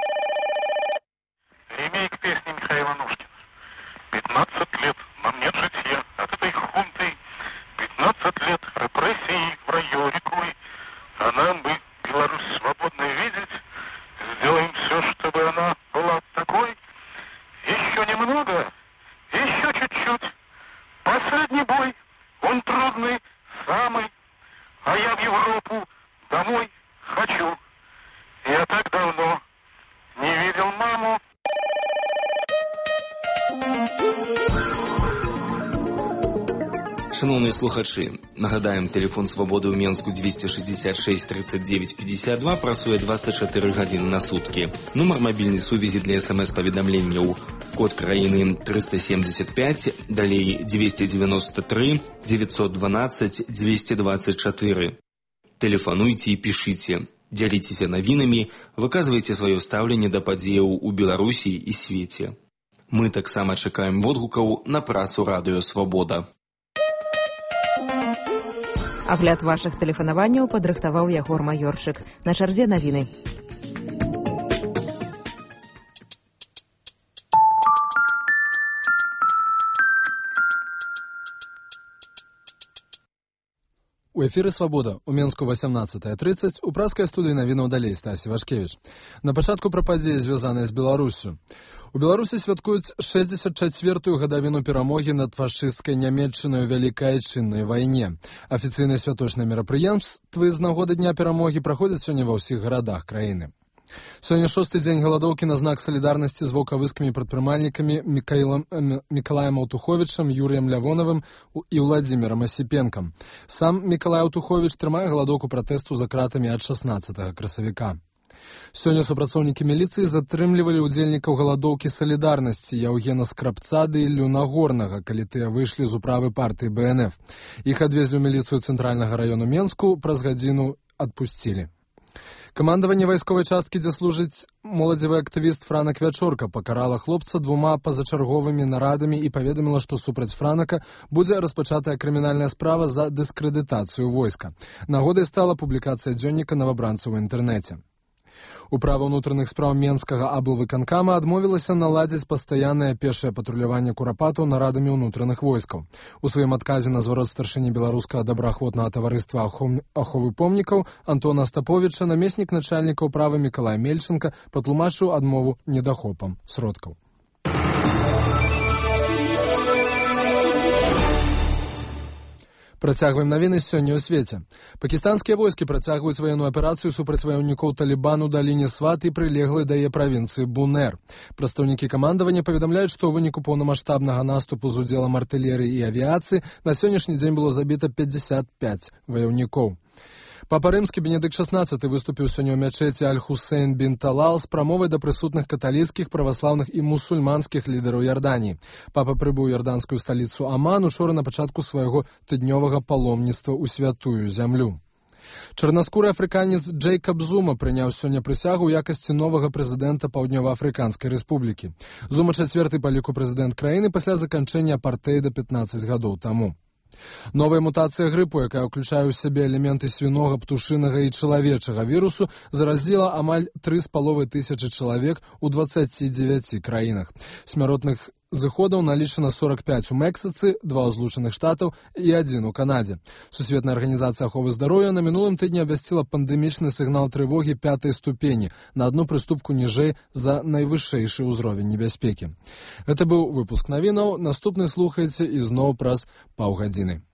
Ремейк песни Михаила Нушкина. пятнадцать лет нам нет житья от этой хунты. пятнадцать лет репрессий в раю рекой. А нам бы Беларусь свободной видеть. Сделаем все, чтобы она была такой. Еще немного, еще чуть-чуть. Последний бой, он трудный, самый. А я в Европу домой хочу. Я так давно не видел маму. Шановні слухачі, нагадаем, телефон свободы ў Менску двести шестьдесят шесть тридцать девять пятьдесят два працуе двадцать четыре гадзіны на сутки. Нумар мобільнай сувязі для смс-паведамленняў код краіны триста семьдесят пять, далей двести девяносто три девятьсот двенадцать двести двадцать четыре. Тэлефануйце і пішыце, дзяліцеся навінамі, выказвайце сваё стаўленне да падзеяў у Беларусі і свеце. Мы таксама чакаем водгукаў на працу радыё «Свабода». Агляд вашых тэлефанаванняў падрыхтаваў Ягор Маёрчык. На чарзе навіны. У эфіры «Свабода» у Менску восемнадцатая тридцать, у праскай студыі навінаў далей Стасі Вашкевіч. На пачатку пра падзеі, звязаныя з Беларуссю. У Беларусі святкуюць шэсцьдзесят чацвёртую гадавіну перамогі над фашысцкай Нямецчынай у Вялікай Айчыннай вайне. Афіцыйныя святочныя мерапрыемствы з нагоды Дня перамогі праходзяць сёння ва ўсіх гарадах краіны. Сёння шосты дзень галадоўкі на знак салідарнасці з ваўкавыскімі прадпрымальнікамі Мікаілам, э, Мікалаем Аўтуховічам, Юрыем Лявонавым і Владзімірам Асіпенкам. Сам Мікалай Аўтуховіч трымае галадоўку пратэсту за кратамі ад шаснаццатага красавіка. Сёння супрацоўнікі міліцыі затрымлівалі ўдзельнікаў галадоўкі салідарнасці Яўгена Скрабца ды Іллю Нагорнага, калі тыя выйшлі з управы партыі Бэ Эн Эф. Іх адвезлі ў міліцыю цэнтральнага раёну Менску, праз гадзіну адпусцілі. Камандаванне вайсковай часткі, дзе служыць моладзевы актывіст Франак Вячорка, пакарала хлопца двума пазачарговымі нарадамі і паведаміла, што супраць Франака будзе распачатая крымінальная справа за дыскрэдытацыю войска. Нагодай стала публікацыя дзённіка навабранцаў у інтэрнэце. Управа ўнутраных спраў Менскага аблвыканкама адмовілася наладзіць пастаяннае пешае патруляванне курапатаў нарадамі ўнутраных войскаў. У сваім адказе на зварот старшыні беларускага добраахвотнага таварыства аховы помнікаў Антона Астаповіча намеснік начальніка ўправы Мікалай Мельченка патлумачыў адмову недахопам сродкаў. Працягваем навіны сёння ў свеце. Пакістанскія войскі працягваюць ваенную аперацыю супраць ваяўнікоў Талібану ў даліне Сват і прылеглай да яе правінцыі Бунер. Прадстаўнікі камандавання паведамляюць, што ў выніку поўнамаштабнага наступу з удзелам артылерыі і авіяцыі на сённяшні дзень было забіта пятьдесят пять ваяўнікоў. Папа рымскі Бенедыкт шаснаццаты выступіў сёння ў мячэці Аль-Хусейн бін Талал з прамовай да прысутных каталіцкіх, праваслаўных і мусульманскіх лідараў Ярданіі. Папа прыбыў у ярданскую сталіцу Аман учора на пачатку свайго тыднёвага паломніцтва ў святую зямлю. Чарнаскуры афрыканец Джэйкаб Зума прыняў сёння прысягу ў якасці новага прэзідэнта Паўднёва-Афрыканскай рэспублікі. Зума чацвёрты па ліку прэзідэнт краіны пасля заканчэння апартэйда пятнаццаць гадоў таму. Новая мутацыя грыпу, якая ўключае ў сябе элементы свінога, птушынага і чалавечага вірусу, заразіла амаль тры з паловай тысячы чалавек у дваццаці дзевяці краінах. Смяротных зыходаў налічана сорок пять у Мексіцы, два ў Злучаных Штатаў і адзін у Канадзе. Сусветная арганізацыя аховы здароўя на мінулым тыдні абвясціла пандэмічны сігнал трывогі пятай ступені на адну прыступку ніжэй за найвышэйшы ўзровень небяспекі. Гэта быў выпуск навінаў. Наступны слухайце ізноў праз паўгадзіны.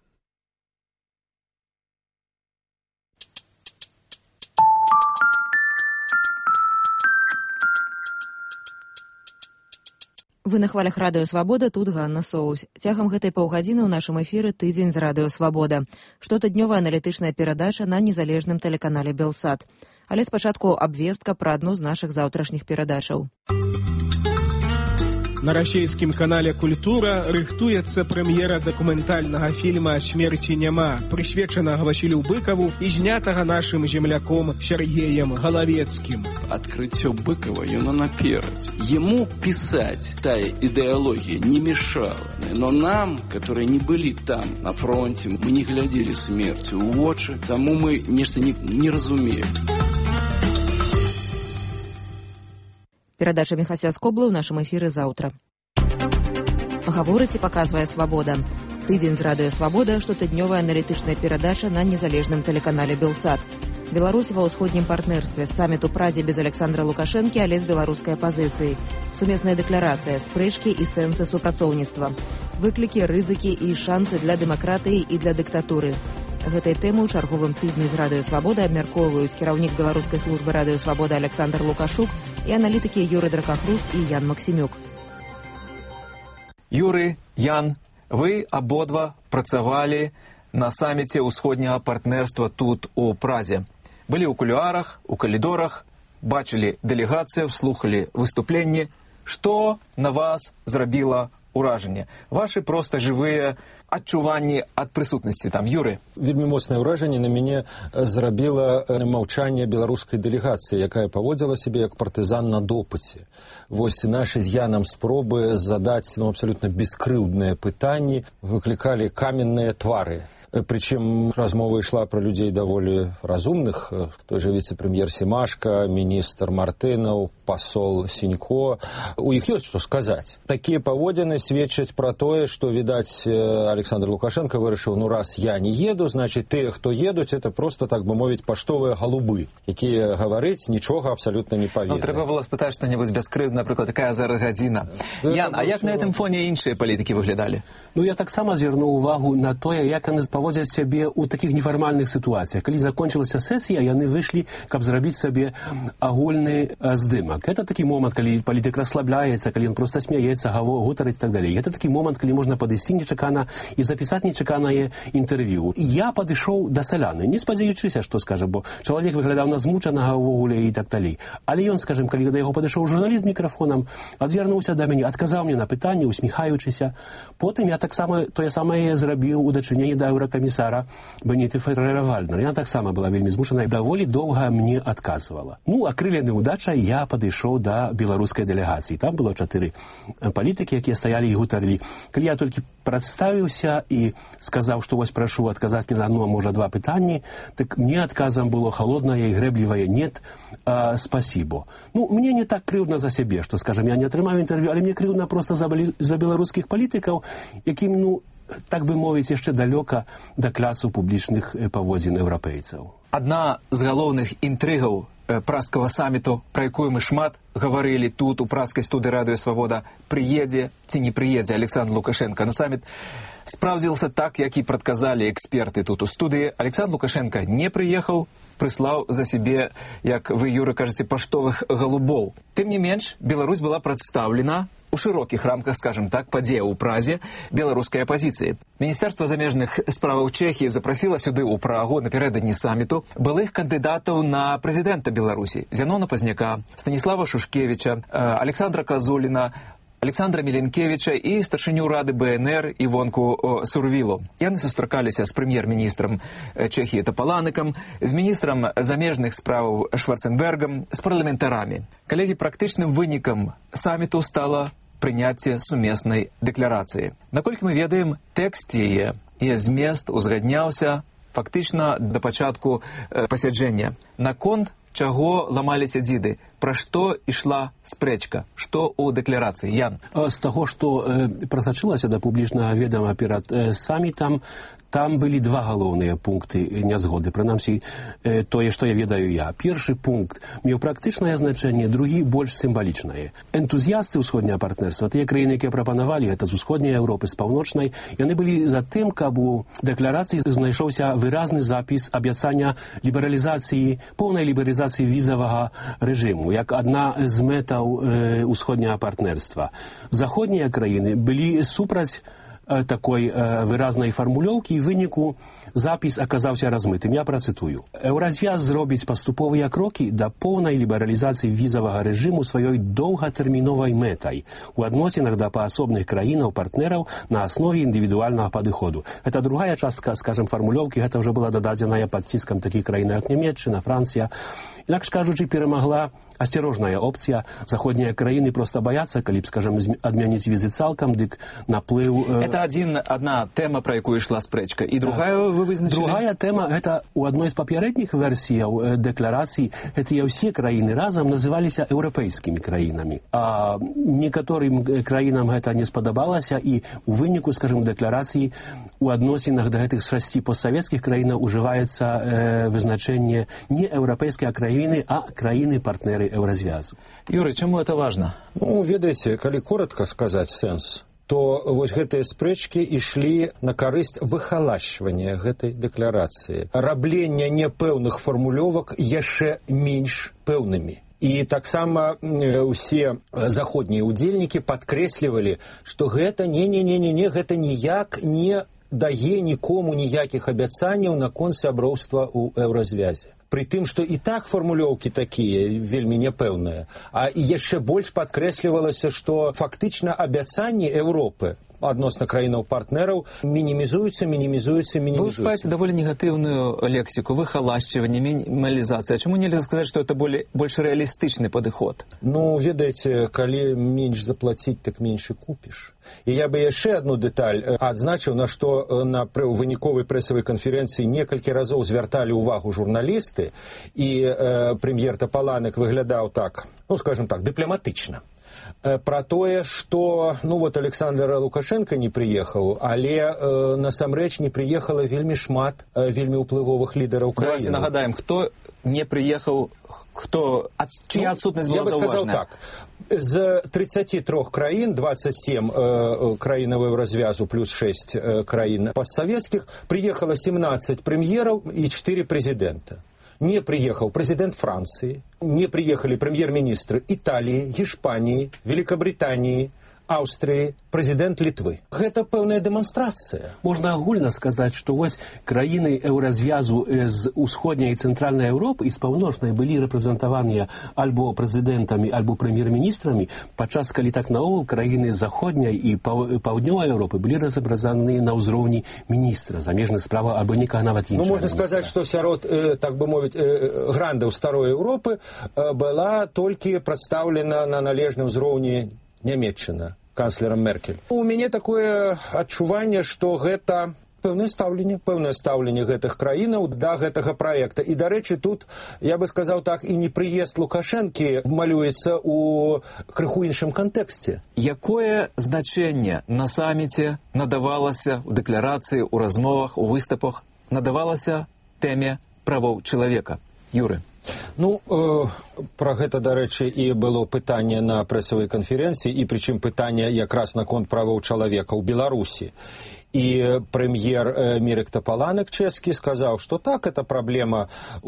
Вы на хвалях радыё «Свабода», тут Ганна Соус. Цягам гэтай паўгадзіны ў нашым эфіры тыдзень з радыё «Свабода». Штотыднёвая аналітычная перадача на незалежным тэлеканале «Белсат». Але спачатку абвестка пра адну з нашых заўтрашніх перадачаў. На расійскім канале «Культура» рыхтуецца прэм'ера дакументальнага фільма «Смерці няма», прысвечанага Васілю Быкаву і знятага нашым земляком Сергеем Галавецкім. Открытие Быкова, оно наперед. Ему писать тая идеология не мешала. Но нам, которые не были там, на фронте, мы не глядели смерти в очи, тому мы нечто не, не разумеем. Перадача Міхася Скобла ў нашым эфіры заўтра. Гаворыць і паказвае «Свабода». Тыдзень з радыё «Свабода» штотыднёвая аналітычная перадача на незалежным тэлеканале «Белсат». Беларусь ва ўсходнім партнерстве. Саміт у Празе без Александра Лукашэнкі, але з беларускай апазіцыі. Сумесная дэкларацыя, спрэчкі і сэнсы супрацоўніцтва. Выклікі, рызыкі і шансы для дэмакратыі і для дыктатуры. Гэтай тэмы ў чарговым тыдні з радыё «Свабода» абмяркоўваюць кіраўнік беларускай службы радыё «Свабода» Александр Лукашук і аналітыкі Юры Дракахруст і Ян Максімюк. Юры, Ян, Вы абодва працавалі на саміце ўсходняга партнерства тут, у Празе. Былі ў кулуарах, у калідорах, бачылі дэлегацыю, слухалі выступленні. Што на вас зрабіла ўражанне? Вашы проста жывыя адчуванні ад прысутнасці там. Юры? Вельмі моцнае ўражанне на мяне зрабіла маўчанне беларускай дэлегацыі, якая паводзіла сябе як партызан на допыце. Вось нашы з Янам спробы задаць ну, абсалютна бескрыўдныя пытанні выклікалі каменныя твары. Причем размова ішла про людей даволі разумных. Той же вице-премьер Семашко, министр Мартынов, посол Синько. У іх ёсць што сказаць. Такія паводзіны сведчаць про тое, што, відаць, Александр Лукашенко вырашыў, ну раз я не еду, значит, тыя, хто едуць, это просто, так бы мовіць, паштовыя галубы, якія гаварыць нічога абсалютна не павінны. Ну, трэба было спытаць што-небудзь бяскрыўдна, напрыклад, такая зараз гадзіна. Ян, а як на гэтым фоне іншыя палітыкі выглядалі? Ну, я таксама звярнуў увагу на тое, як яны паводзяць сябе ў такіх нефармальных сітуацыях. Калі закончылася сесія, яны выйшлі, каб зрабіць сабе агульны здымак. Это такі момант, калі палітык расслабляецца, калі ён проста смяецца, гутарыць і так далей. Это такі момант, калі можна падысці нечакана і запісаць нечаканае інтэрв'ю. І я падышоў да Саляны, не спадзяючыся, што скажа, бо чалавек выглядаў на змучанага ўвогуле і так далей. Але ён, скажем, калі да яго падышоў журналіст з мікрафонам, адвярнуўся да мяне, адказаў мне на пытанне, усміхаючыся. Потым я таксама тое самае зрабіў у дачыненні да еўракамісара Беніты Феррера-Вальднер. Яна таксама была вельмі змушана і даволі доўга мне адказвала. Ну, акрылены ўдачай, я падышоў да беларускай дэлегацыі. Там было чатыры палітыкі, якія стаялі і гутарылі. Калі я толькі прадставіўся і сказаў, што вось прашу адказаць мне на одно, можа, два пытанні, так мне адказам было холоднае і грэблівае «нет, а, спасибо». Ну, мне не так крыўдна за сябе, што, скажем, я не атрымаў інтэрв'ю, але мне крыўдна проста за, за беларускіх палітыкаў, якім, ну, так бы мовіць, яшчэ далёка да класу публічных паводзін еўрапейцаў. Адна з галоўных інтрыгаў празскага саміту, пра якую мы шмат гаварылі тут, у празскай студыі «Радыё Свабода», прыедзе ці не прыедзе Александр Лукашенко на саміт, спраўдзілася так, як і прадказалі эксперты тут у студыі. Александр Лукашенко не прыехаў, прыслаў за сябе, як вы, Юра, кажаце, паштовых галубоў. Тым не менш, Беларусь была прадстаўлена у шырокіх рамках, скажем так, падзея ў Празе беларускай апазіцыі. Міністэрства замежных справаў Чэхіі запрасіла сюды ў Прагу напярэдадні саміту былых кандыдатаў на прэзідэнта Беларусі: Зянона Пазняка, Станіслава Шушкевіча, Александра Казуліна, Александра Міленкевіча і старшыню рады Бэ Эн Эр Івонку Сурвілу. Яны сустракаліся з прэм'ер-міністрам Чэхіі Тапаланыкам, з міністрам замежных справаў Шварценбергам, з парламентарамі. Калегі, практычным вынікам саміту стала прыняцце сумеснай дэкларацыі. Наколькі мы ведаем, тэкст яе і змест узгадняўся фактычна да пачатку пасяджэння. Наконт чаго ламаліся дзіды? Пра што ішла спрэчка? Што ў дэкларацыі? Ян? З таго, што э, прасачылася да публічнага ведама перад э, самітам, там былі два галоўныя пункты нязгоды. Прынамсі, э, тое, што я ведаю я. Першы пункт меў практычнае значэнне, другі больш сімвалічнае. Энтузіасты ўсходняга партнерства, тыя краіны, якія прапанавалі гэта з усходняй Еўропы, з паўночнай, яны былі за тым, каб у дэкларацыі знайшоўся выразны запіс абяцання лібералізацыі, поўнай лібералізацыі візавага рэжыму, як адна з мэтаў э, усходняга партнерства. Заходнія краіны былі супраць э, такой э, выразнай фармулёўкі, і выніку запіс аказаўся размытым. Я працытую. Еўразвяз зробіць паступовыя крокі да поўнай лібералізацыі візавага рэжыму сваёй доўгатэрміновай мэтай у адносінах да паасобных краінаў партнераў на аснове індывідуальнага падыходу. Гэта другая частка, скажем, фармулёўкі, гэта ўжо была дададзеная пад ціскам такіх краін, як Нямецчына, Францыя. Інакш кажучы, перамагла асцярожная опцыя. Заходнія краіны проста баяцца, калі б, скажем, адмяніць візы цалкам, дык наплыў... Э... Это адзін, адна тэма, пра якую ішла спрэчка. І другая вы вызначылі? Другая тэма, гэта у адной з папярэдніх версіяў дэкларацый, гэтыя ўсе краіны разам называліся еўрапейскімі краінамі. А некаторым краінам гэта не спадабалася, і у выніку, скажем, дэкларацыі у адносінах да гэтых шасці постсавецкіх краінаў ужываецца э, вызначэнне не еўрапейскія краіны, а краіны-партнеры Еўразвязу. Юрий, чаму это важно? Ну, ведаеце, калі коротко сказаць сэнс, то вось гэтыя спрэчкі ішлі на карысць выхалашвання гэтай дэкларацыі, раблення няпэўных фармулёвак яшчэ менш пэўнымі. І таксама ўсе заходнія ўдзельнікі падкрэслівалі, што гэта не-не-не-не, гэта ніяк не дае нікому ніякіх абяцанняў наконт сяброўства ў еўразвязе. Пры тым, што і так фармулёўкі такія вельмі няпэўныя, а і яшчэ больш падкрэслівалася, што фактычна абяцанні Еўропы адносна краінаў-партнераў мінімізуюцца, мінімізуюцца, мінімізуюцца. Вы ўжываеце даволі негатыўную лексіку, выхалашчванне, мінімалізацыя. Чаму нельга сказаць, што это больш рэалістычны падыход? Ну, ведаеце, калі менш заплаціць, так менш і купіш. І я бы яшчэ одну дэталь адзначыў, на што на выніковай прэсавай канферэнцыі некалькі разоў звярталі ўвагу журналісты, і э, прэм'ер Тапаланек выглядаў так, ну, скажем так, дыпламатычна. Про тое, што, ну, вот Александр Лукашенко не прыехаў, але э, насамрэч не прыехала вельмі шмат э, вельмі ўплывовых лідараў краіны. Давайте нагадаем, хто не прыехаў, хто, ад, чья ну, адсутнасць была зауважная? Я бы сказал так. З тридцати трёх краін, двадцать семь э, краінаў Еўразвязу плюс шесть э, краін постсоветских, прыехала семнадцать прэм'ераў і четыре прэзідэнта. Не приехал президент Франции, не приехали премьер-министры Италии, Испании, Великобритании, Австрии, президент Литвы. Гэта пэўная дэманстрацыя. Можна агульна сказаць, што вось краіны еўразвязу з усходняй і цэнтральнай Еўропы і з паўночнай былі рэпрэзентаваныя альбо прэзідэнтамі, альбо прэм'ер-міністрамі, падчас калі так наогул краіны заходняй і паўднёвай Еўропы былі рэпрэзентаваныя на ўзроўні міністра замежных справаў альбо некага нават іншага. Ну, можна сказаць, што сярод, э, так бы мовіць, э, грандаў старой Еўропы э, была толькі прадстаўлена на належным ўзроўні Нямецчына, канцлером Меркель. У мяне такое адчуванне, што гэта пэўнае стаўленне, пэўнае стаўленне гэтых краінаў да гэтага праекта. І, дарэчы, тут, я бы сказаў так, і непрыезд Лукашэнкі малюецца ў крыху іншым кантэксце. Якое значэнне на саміце надавалася ў дэкларацыі, у размовах, у выступах, надавалася тэме правоў чалавека? Юры. Ну, э, пра гэта, дарэчы, і было пытанне на прэсавай канферэнцыі, і прычым пытанне якраз наконт правоў чалавека ў Беларусі. І прэм'ер э, Мірек Тапаланек чэшскі сказаў, што так, эта праблема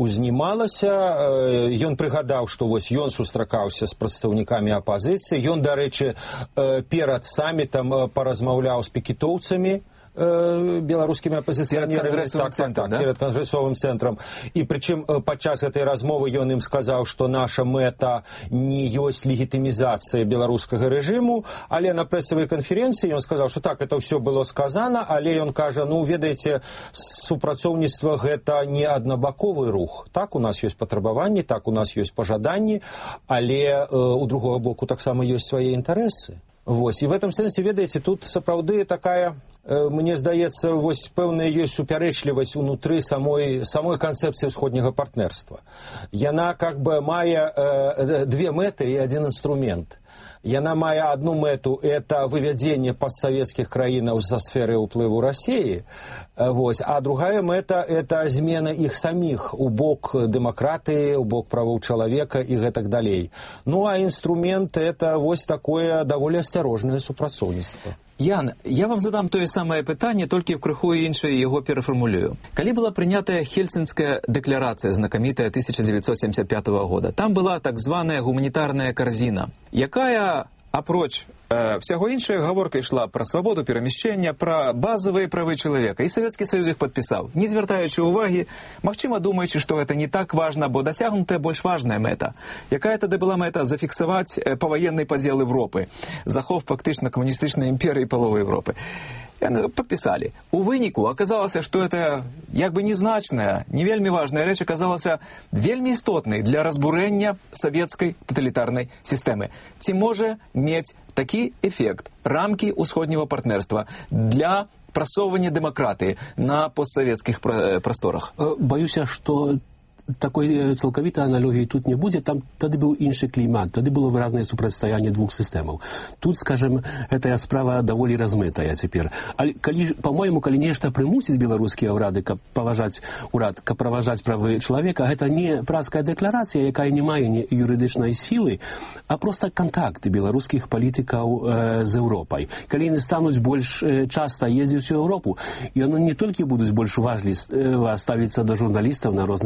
узнімалася. Э, ён прыгадаў, што вось ён сустракаўся з прадстаўнікамі апазіцыі. Ён, дарэчы, э, перад самітам э, паразмаўляў з пікетоўцамі, беларускімі апозіцыянерамі, так, так, так, да? Перед кангрэсовым цэнтрам. І прычым падчас гэтай размовы ён ім сказаў, што наша мэта не ёсць легітымізацыя беларускага рэжыму, але на прэсавай канферэнцыі ён сказаў, што так, это ўсё было сказана, але ён кажа, ну, ведаеце, супрацоўніцтва гэта не аднабаковы рух. Так, у нас ёсць патрабаванні, так, у нас ёсць пажаданні, але э, у другого боку таксама ёсць свае інтарэсы. Вось. І в этом сэнсе, ведаеце, тут сапраўды такая, э, мне здаецца, вось пэўная ёсць супярэчлівасць унутры самой, самой канцэпцыі ўсходняга партнерства. Яна как бы мае э, две мэты і адзін інструмент. Яна мае одну мэту, это вывядзенне постсоветских краінаў са сферы ўплыву России, вось, а другая мэта это змена іх саміх у бок дэмакратыі, у бок правоў чалавека і гэтак далей. Ну а інструмент это вось такое даволі асцярожнае супрацоўніцтва. Ян, я вам задам тое самае пытанне, толькі ў крыху іншае яго перафармулюю. Калі была прынятая Хельсінская дэкларацыя, знакамітая тысяча девятьсот семьдесят пятого года, там была так званая гуманітарная карзіна, якая, апроч э, всяго іншая, гаворка ішла пра свабоду перамяшчэння, пра базавыя правы чалавека. І Савецкі Саюз іх падпісаў, не звяртаючы ўвагі, магчыма, думаючы, што гэта не так важна, бо дасягнутая больш важная мэта. Якая тады была мэта? Зафіксаваць э, паваенны падзел Европы, захоп фактычна камуністычнай імперыі паловы Европы. Подписали. У выніку аказалася, што это як бы незначная, не вельмі важная рэч аказалася вельмі істотнай для разбурэння савецкай таталітарнай сістэмы. Ці можа мець такі эфект рамкі ўсходняга партнерства для прасоўвання дэмакратыі на постсавецкіх прасторах? Баюся, што такой цалкавітай аналогіі тут не будзе, там тады быў іншы клімат, тады было выразнае супрацьстаянне двух сістэмаў. Тут, скажем, гэтая справа даволі размытая цяпер. Але, калі, по-моему, калі нешта прымусіць беларускія ўрады, каб паважаць урад, каб праважаць правы чалавека, гэта не празкая дэкларацыя, якая не мае не юрыдычнай сілы, а проста кантакты беларускіх палітыкаў э, з Еўропай. Калі яны стануць больш э, часта ездзіць у Еўропу, яны не толькі будуць больш уважліва ставіцца да журналістаў на розныя канферэнцыі,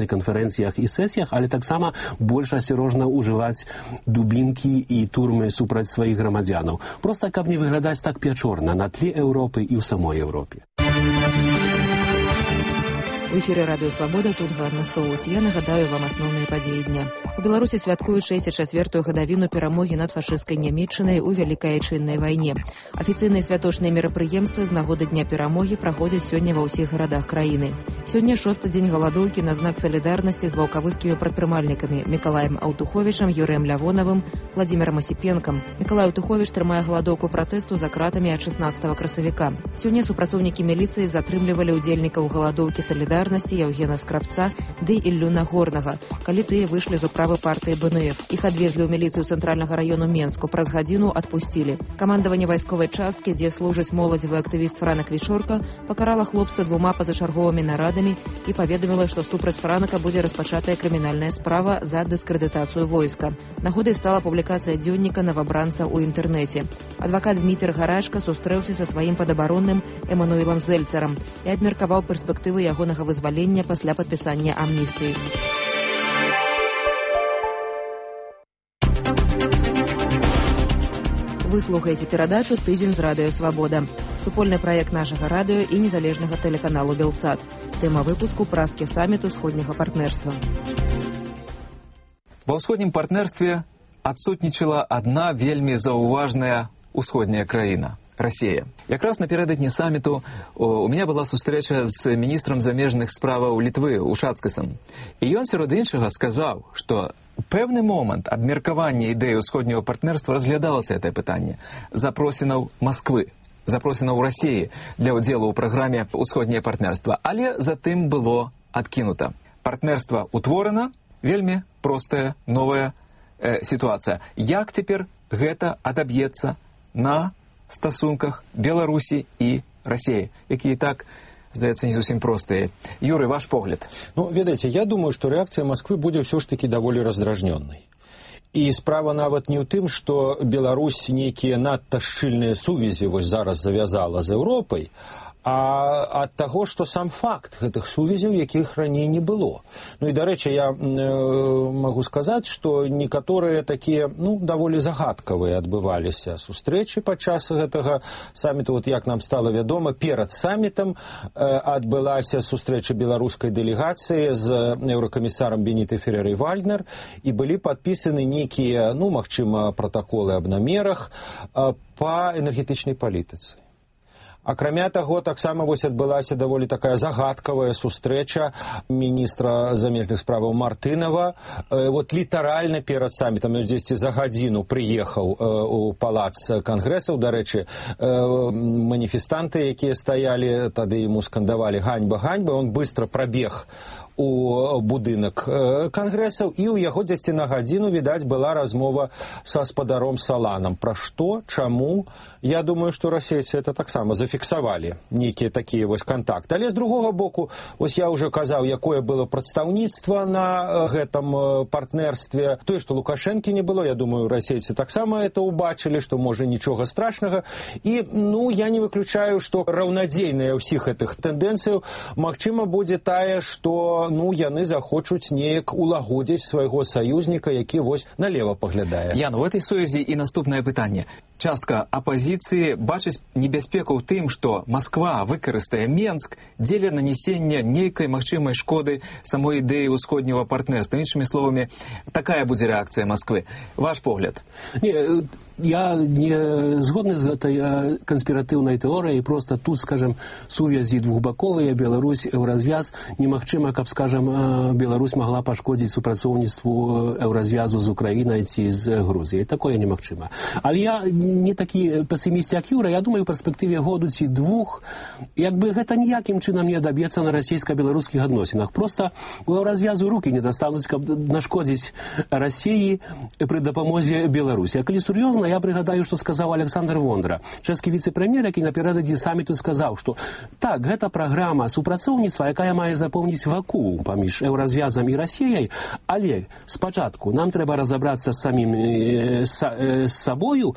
канферэнцыях і сесіях, але таксама больш асцярожна ўжываць дубінкі і турмы супраць сваіх грамадзянаў. Проста каб не выглядаць так пячорна на тле Еўропы і ў самой Еўропе. У эфіры радыё «Свабода», тут Ганна Соус. Я нагадаю вам асноўныя падзеі дня. У Беларусі святкуюць шэсцьдзесят чвёртую гадавіну перамогі над фашысцкай Нямецчынай у Вялікай Айчыннай вайне. Афіцыйныя святочныя мерапрыемствы з нагоды Дня перамогі праходзяць сёння ва ўсіх гарадах краіны. Сёння шосты дзень галадоўкі на знак салідарнасці з ваўкавыскімі прадпрымальнікамі Мікалаем Аўтуховічам, Юрыем Лявонавым, Владзімірам Асіпенкам. Мікалай Аўтуховіч трымае галадоўку пратэсту за кратамі ад шаснаццатага красавіка. Сёння супрацоўнікі міліцыі затрымлівалі ўдзельнікаў галадоўкі салідарнасці Яўгена Скрабца ды Іллю Нагорнага, калі тыя выйшлі з управы партыі бэ эн эф. Іх адвезлі ў міліцыю цэнтральнага раёну Менску, праз гадзіну адпусцілі. Камандаванне вайсковай часткі, дзе служыць моладзевы актывіст Франак Вічорка, пакарала хлопца двума пазачарговымі нарадамі і паведаміла, што супраць Франака будзе распачатая крымінальная справа за дыскрэдытацыю войска. Нагодай стала публікацыя дзённіка навабранца ў інтэрнэце. Адвакат Зміцер Гарашка сустрэўся са сваім падабаронным Эмануілам Зельцерам і абмеркаваў перспектывы ягонага вызвалення пасля падпісання амністыі. Вы слухаеце перадачу «Тыдзень з радыё Свабода». Супольны праект нашага радыё і незалежнага тэлеканалу «Белсат». Тэма выпуску «Праскі саміт усходняга партнерства». Ва ўсходнім партнерстве адсутнічала адна вельмі заўважная усходняя краіна – Россия. Якраз напярэдадні саміту у меня была сустрэча з міністрам замежных справаў Літвы Ушацкасам. І ён, сярод іншага, сказаў, што у пэўны момант абмеркавання ідэі ўсходняга партнерства разглядалася гэтае пытанне. Запросінаў Масквы, запросінаў России для ўдзелу ў праграме «Усходняе партнерства». Але затым было адкінута. Партнерства утворана, вельмі простая, новая э, сітуацыя. Як цяпер гэта адаб'ецца на стасунках Беларусі і России, якія так, здаецца, не зусім простыя. Юрый, ваш погляд? Ну, ведаеце, я думаю, што рэакцыя Москвы будзе ўсё ж такі даволі раздражнённай. І справа нават не ў тым, што Беларусь нейкія надта шчыльныя сувязі вось зараз завязала з Еўропай, а ад таго, што сам факт гэтых сувязяў, якіх раней не было. Ну і, дарэчы, я э, магу сказаць, што некаторыя такія, ну, даволі загадкавыя адбываліся сустрэчы падчас гэтага саміту. Вот як нам стала вядома, перад самітам э, адбылася сустрэча беларускай дэлегацыі з еўракамісарам Бенітай Феррерай-Вальднер, і былі падпісаны нейкія, ну, магчыма, пратаколы аб намерах э, па энергетычнай палітыцы. Акрамя таго, таксама вось адбылася даволі такая загадкавая сустрэча міністра замежных справаў Мартынова. Э, вот літаральна перад самітам, ён дзесьці за гадзіну прыехаў э, у палац кангрэсаў. Дарэчы, э, маніфестанты, якія стаялі, тады яму скандавалі «ганьба, ганьба», он быстро прабег у будынак кангрэсаў, і ў яго дзесьці на гадзіну, відаць, была размова са спадаром Саланам. Пра што, чаму? Я думаю, што расейцы это таксама зафіксавалі, нейкія такія вось кантакты. Але з другога боку, вось я ўжо казаў, якое было прадстаўніцтва на гэтым партнерстве. Тое, што Лукашэнкі не было, я думаю, расейцы таксама это убачылі, што можа нічога страшнага. І, ну, я не выключаю, што раўнадзейная ўсіх гэтых тэндэнцыяў, магчыма, будзе тая, што ну, яны захочуць неяк улагодзіць свайго саюзніка, які вось налева паглядае. Ян, у этой сувязі і наступнае пытанне. Частка апазіцыі бачыць небяспеку ў тым, што Масква выкарыстае Менск дзеля нанесення нейкай магчымай шкоды самой ідэі ўсходняга партнерства. Іншымі словамі, такая будзе рэакцыя Масквы. Ваш погляд? Не, я не згодны з гэтай канспіратыўнай тэорыяй, просто тут, скажем, сувязі двухбаковыя, Беларусь, Еўразвяз, немагчыма, каб, скажем, Беларусь могла пашкодзіць супрацоўніцтву Еўразвязу з Украінай ці з Грузіяй. Такое немагчыма. Але я не такі песіміст, як Юра. Я думаю, у перспектыве году ці двух, якби гэта ніякім чынам не адаб'ецца на расійска-беларускіх адносінах. Просто у Еўразвязу рукі не дастануць, каб нашкодзіць Расіі пры дапамозе Беларусі. А калі сур'ёзна, я прыгадаю, што сказаў Александр Вондра, чэшскі віцэ-прэм'ер, які напярэдадні саміту сказаў, што так, гэта праграма супрацоўніцтва, якая мае запоўніць вакуум паміж Еўразвязам і Расіяй, але спачатку нам трэба разабрацца з самім з сабою, таму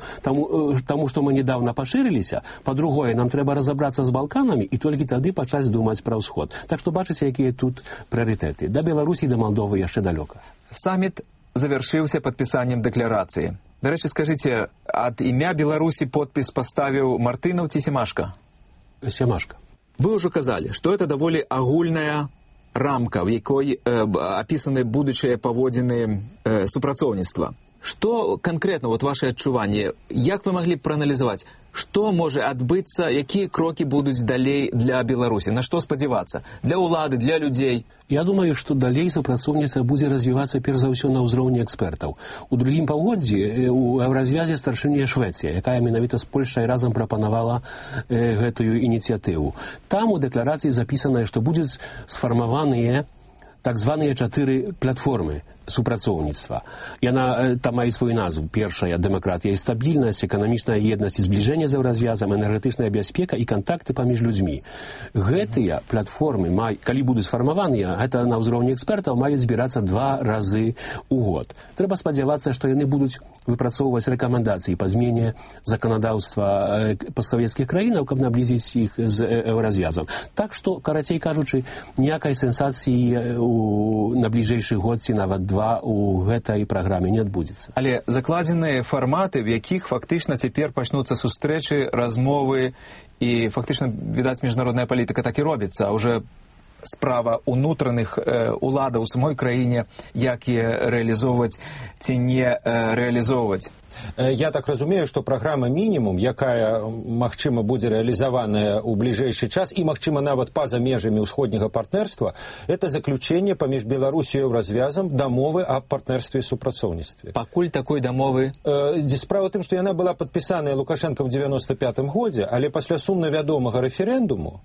тому, тому што мы недавно пашырыліся, па-другое, нам трэба разабрацца з Балканамі і толькі тады пачаць думаць пра ўсход. Так што бачыце, якія тут прыярытэты. Да Беларусі і да Малдовы яшчэ далёка. Саміт завершыўся падпісаннем дэкларацыі. Дарэчы, скажыце, ад імя Беларусі подпіс паставіў Мартынаў ці Семашка? Семашка. Вы ўжо казалі, што это даволі агульная рамка, в якой э, апісаны будучыя паводзіны э, супрацоўніцтва. Што канкрэтна, вот ваше адчуванне, як вы маглі б прааналізаваць, што можа адбыцца, якія крокі будуць далей для Беларусі, на што спадзявацца, для ўлады, для людзей? Я думаю, што далей супрацоўніцтва будзе развівацца перш за ўсё на ўзроўні экспертаў. У другім паўгоддзі у развязе старшыня Швецыя, якая менавіта з Польшай разам прапанавала э, гэтую ініцыятыву. Там у дэкларацыі запісана, што будуць сфармаваныя так званыя чатыры платформы супрацоўніцтва. Яна там мае свою назву. Першая — дэмакратія і стабільнасць, эканамічная еднасць і збліжэнне з еўразвязам, энергетычная бяспека і кантакты паміж людзьмі. Гэтыя платформы, май, калі будуць сфармаваныя, гэта на ўзроўні экспертаў, маюць збірацца два разы ў год. Трэба спадзявацца, што яны будуць выпрацоўваць рэкамендацыі па змене заканадаўства постсавецкіх краінаў, каб наблізіць іх з еўразвязам. Так што, карацей кажучы, ніякай сенсацыі на бліжэйшы год ці нават два у гэтай праграме не адбудзецца. Але закладзеныя фарматы, в якіх фактычна цяпер пачнуцца сустрэчы, размовы і фактычна, відаць, міжнародная палітыка так і робіцца, а ўжо справа ўнутраных э, уладаў у самой краіне, як і рэалізоўваць ці не э, рэалізоўваць. Я так разумею, што праграма «Мінімум», якая, магчыма, будзе рэалізаваная ў бліжэйшы час і, магчыма, нават па-за межамі ўсходняга партнерства, это заключэнне паміж Беларусю і развязам дамовы аб партнерстве і супрацоўніцтве. Пакуль такой дамовы? Э, справа ў тым, што яна была падпісаная Лукашэнкам у девяносто пятым годзе, але пасля сумна вядомага рэферэндуму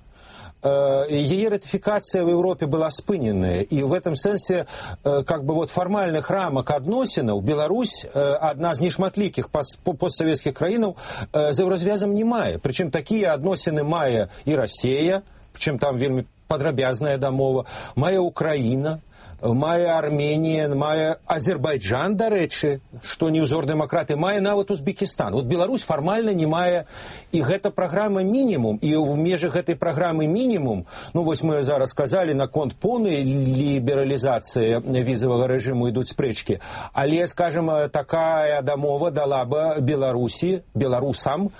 ее ратификация в Европе была спыненная, и в этом сенсе как бы вот формальных рамок адносінаў Беларусь, одна з нешматлікіх постсоветских краінаў, з еўразвязам не мае. Причем такие адносіны мае і Россия, причем там вельмі падрабязная дамова, мае Украина, мае Арменія, мае Азербайджан, дарэчы, што не ўзор дэмакраты, мае нават Узбекістан. Вот Беларусь фармальна не мае, і гэта праграма «Мінімум», і ў межах гэтай праграмы «Мінімум», ну вось мы зараз сказалі, наконт поўнай лібералізацыі візавага рэжыму ідуць спрэчкі, але, скажем, такая дамова дала бы Беларусі, беларусам,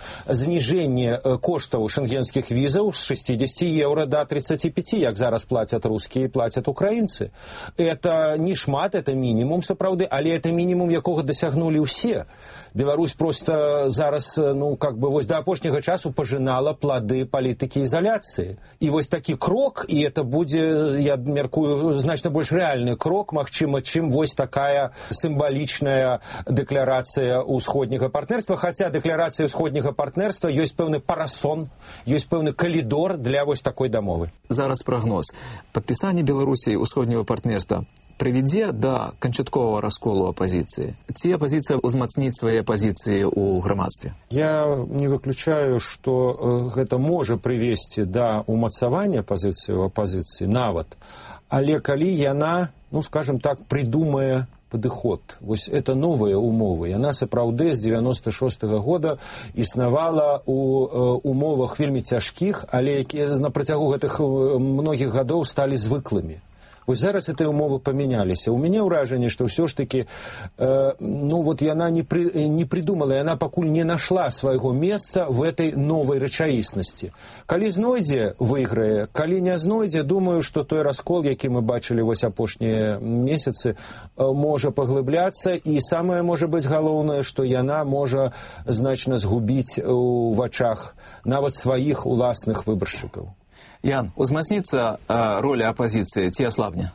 зніжэнне коштаў шенгенскіх візаў з шестьдесят еўра до тридцати пяти, як зараз плацяць рускія і плацяць украінцы. Это не шмат, это мінімум, сапраўды, але это мінімум, якога дасягнулі ўсе. Беларусь просто зараз, ну, как бы, вось до апошняга часу пажынала плады палітыкі ізаляцыі. І вось такі крок, і это будзе, я мяркую, значна больш рэальны крок, магчыма, чым вось такая сімвалічная дэкларацыя ўсходняга партнерства, хаця дэкларацыя ўсходняга партнерства ёсць пэўны парасон, ёсць пэўны калідор для вось такой дамовы. Зараз прагноз. Падпісанне Беларусі ўсходняга партнерства прывядзе да канчатковага расколу апазіцыі? Ці апазіцыя ўзмацніць свае пазіцыі ў грамадстве? Я не выключаю, што гэта можа прывесці да ўмацавання пазіцыі ў апазіцыі нават, але калі яна, ну, скажем так, прыдумае падыход. Вось это новыя умовы. Яна сапраўды з девяносто шостага года існавала ў умовах вельмі цяжкіх, але якія на працягу гэтых многіх гадоў сталі звыклымі. Вось зараз этой умовы памяняліся. У мяне ўражанне, што ўсё ж такі, э, ну вот яна не, пры, не придумала, яна пакуль не нашла свайго месца в этой новай рэчаіснасці. Калі знойдзе, выйграе, калі не знойдзе, думаю, што той раскол, які мы бачылі вось апошнія месяцы, можа паглыбляцца, і самае можа быць галоўнае, што яна можа значна згубіць у вачах нават сваіх уласных выбаршчыкаў. Ян, узмацніцца э, роля апазіцыі ці аслабне?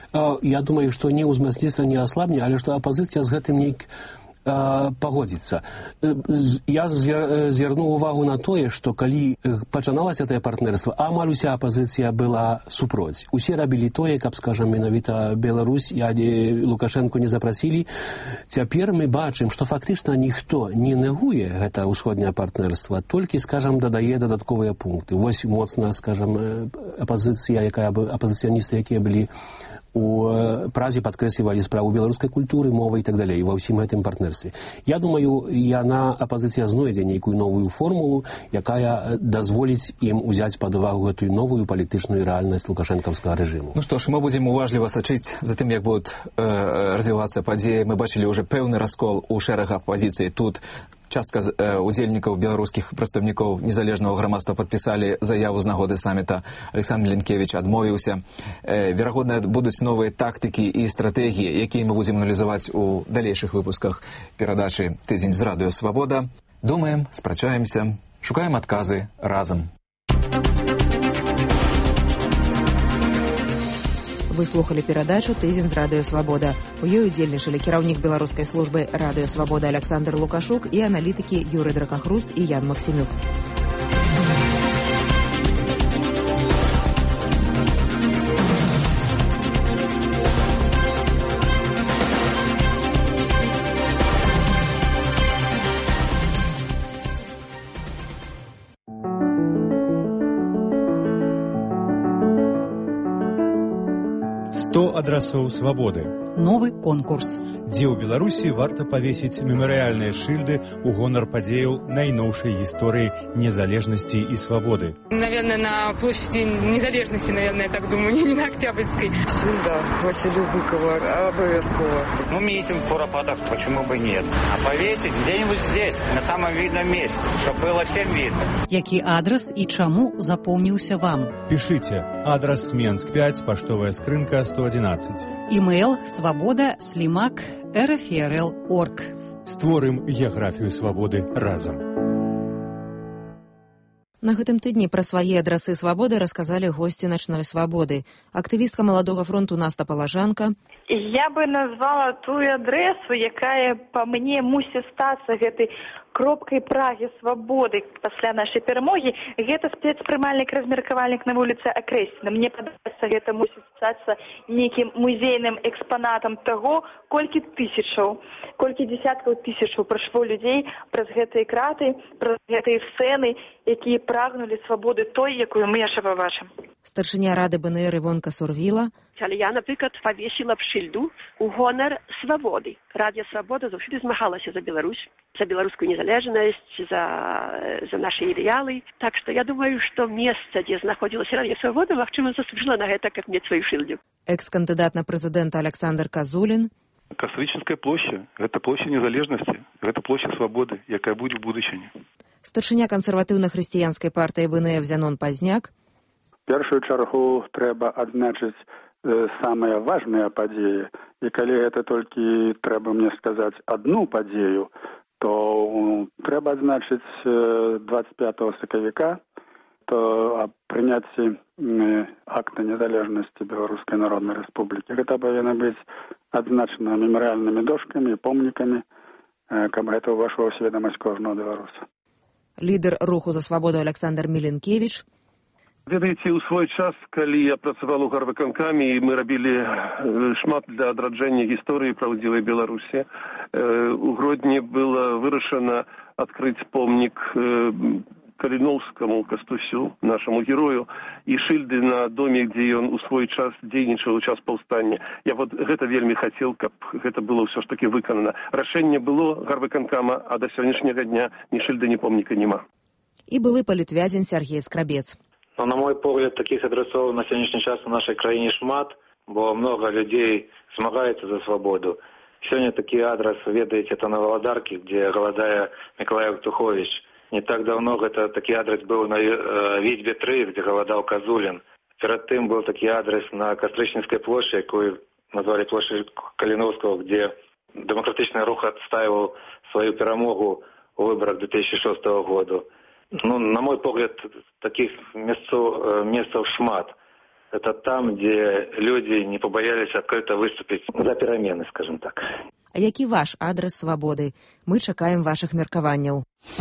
Я думаю, што не ўзмацніцца, не аслабне, але што апазіцыя з гэтым нейк пагодзіцца. Я звярнуў увагу на тое, што калі пачыналася тае партнерства, амаль уся апазіцыя была супроць. Усе рабілі тое, каб, скажам, менавіта Беларусь і Лукашэнку не запрасілі. Цяпер мы бачым, што фактычна ніхто не негуе гэта ўсходняе партнерства, толькі, скажам, дадае дадатковыя пункты. Вось моцна, скажам, апазіцыя, якая апазіцыяністы, якія былі у Празе падкрэслівалі справу беларускай культуры, мовы і так далей, ва ўсім гэтым партнерстве. Я думаю, яна, апазіцыя, знойдзе нейкую новую формулу, якая дазволіць ім узяць пад увагу гэтую новую палітычную рэальнасць лукашэнкаўскага рэжыму. Ну што ж, мы будзем уважліва сачыць за тым, як будуць э, развівацца падзеі. Мы бачылі ўжо пэўны раскол у шэрагах пазіцый тут. Частка э, удзельнікаў беларускіх прадстаўнікоў незалежнага грамадства падпісалі заяву з нагоды саміта. Александр Мілінкевіч адмовіўся. Э, верагодна, будуць новыя тактыкі і стратэгіі, якія мы будзем аналізаваць у далейшых выпусках перадачы «Тыдзень з радыё Свабода». Думаем, спрачаемся, шукаем адказы разам. Вы слухали перадачу «Тыдзень з радыё Свабода». У ёй удзельнічалі кіраўнік беларускай службы радыё Свабода Александр Лукашук і аналітыкі Юрый Дракахруст і Ян Максімюк. сто адрасоў свабоды. Новы конкурс. Дзе ў Беларусі варта павесіць мемарыяльныя шыльды ў гонар падзеяў найноўшай гісторыі незалежнасці і свабоды. Наверное, на площади незалежности, наверное, я так думаю, не на Октябрьской. Шильда Василию Быкову обовязково. Ну, митинг в Куропатках, почему бы нет? А повесить где-нибудь здесь, на самом видном месте, чтобы было всем видно. Які адрес і чаму запомніўся вам? Пишите. Адрес Сменск пять, поштовая скрынка сто одиннадцать. Имейл свобода слимак рфрл точка орг. Створым геаграфію свабоды разам. На гэтым тыдні пра свае адрасы свабоды расказалі госці начной свабоды. Актывістка Маладога фронту Наста Палажанка. Я бы назвала ту адресу, якая па мне мусіць стацца гэтай кропкай прагі свабоды пасля нашай перамогі. Гэта спецпрымальнік-размеркавальнік на вуліцы Акрэсціна. Мне падаецца, гэта мусіць стацца нейкім музейным экспанатам таго, колькі тысячаў, колькі дзесяткаў тысячаў прайшло людзей праз гэтыя краты, праз гэтыя сцэны, якія прагнулі свабоды той, якую мы яшчэ пабачым. Старшыня рады БНР Івонка Сурвіла. Але я, наприклад, повісила б шильду у гонор свободи. Радіо Свобода завжди змагалася за Білорусь, за білоруську незалежність, за, за наші ідеали. Так що я думаю, що місце, де знаходилася Радіо Свобода, мабуть, заслужила на це, як мати свою шильду. Экс-кандидат на президента Александр Козулин. Кастрычніцкая площа – гэта площа незалежнасці, гэта площа свабоды, якая будзе ў будучыні. Старшыня кансерватыўна-хрысціянскай партыі ВНФ Зянон Пазняк. Першую чаргу трэба адзначыць э, самыя важныя падзеі. І калі гэта толькі трэба мне сказаць адну падзею, то э, трэба адзначыць э, двадцать пятого сакавіка, то о прыняцці э, акта незалежнасці Беларускай Народнай Рэспублікі. Гэта павінна быць адзначана мемарыяльнымі дошкамі, помнікамі, э, каб гэта ўвайшло ў сведамасць кожнага беларуса. Лідар руху за свабоду Александр Мілінкевіч. Ведаеце, у свой час, калі я працаваў у гарвыканкамі, мы рабілі шмат для адраджэння гісторыі праўдзівай Беларусі. У Гродні было вырашана адкрыць помнік Каліноўскаму Кастусю, нашаму герою, і шыльды на доме, дзе ён у свой час дзейнічаў у час паўстання. Я вот гэта вельмі хацеў, каб гэта было ўсё ж такі выканана. Рашэнне было гарвыканкама, а да сённяшняга дня ні шыльды, ні помніка няма. І былы палітвязень Сергей Скрабец. Но, на мой погляд, таких адресов на сегодняшний час в нашей краине шмат, бо много людей змагаються за свободу. Сегодня такие адресы, ведаете, это на Володарке, где голодая Миколай Октухович. Не так давно это такой адрес был на э, Витьбе три, где голодал Козулин. Перед тем был такой адрес на Кастрычніцкай площади, которую назвали площадь Калиновского, где демократичный рух отстаивал свою перемогу в выборах две тысячи шестого года. Ну, на мой погляд, таких местов, местов шмат. Это там, где люди не побоялись открыто выступить за перемены, скажем так. А які ваш адрес свободы? Мы чакаем ваших меркаванняў.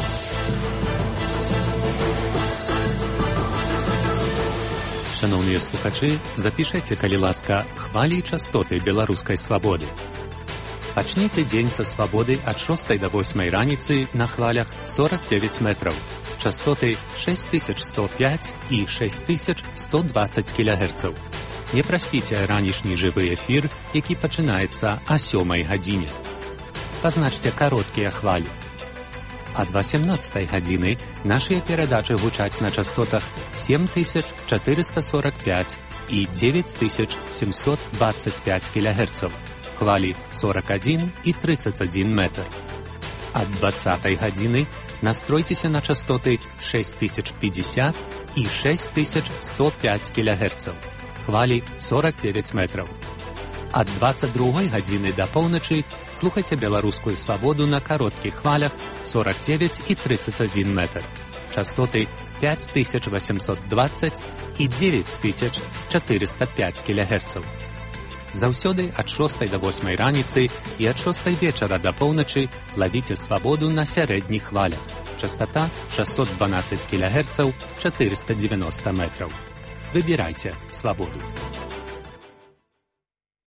Шановныя слухачы, запішайце, калі ласка, хвалі і частоты беларускай свабоды. Пачніце дзень са свабоды ад шостай да восьмай раніцы на хвалях сорок девять метраў. Частоты шесть тысяч сто пять і шесть тысяч сто двадцать кілогерцаў. Не праспіце ранішні жывы эфір, які пачынаецца о сёмай гадзіне. Пазначце кароткія хвалі. Ад васемнаццатай гадзіны нашыя перадачы гучаць на частотах сем тысяч чатырыста сорок пять і девять тысяч семьсот двадцать пять кілогерцаў, хвалі сорок один і тридцать один метр. Ад двадцатай гадзіны настройцеся на частоты шесть тысяч пятьдесят і шесть тысяч сто пять кілогерцаў, хвалі сорок девять метров. Ад двадцать другой гадзіны да поўначы слухайце беларускую свабоду на кароткіх хвалях сорок девять і тридцать один метр. Частоты пять тысяч восемьсот двадцать і девять тысяч четыреста пять кілогерцаў. Заўсёды ад шостай да восьмай раніцы і ад шостай вечара да поўначы лавіце свабоду на сярэдніх хвалях. Частота шестьсот двенадцать кілогерцаў, четыреста девяносто метров. Выбирайте свободу.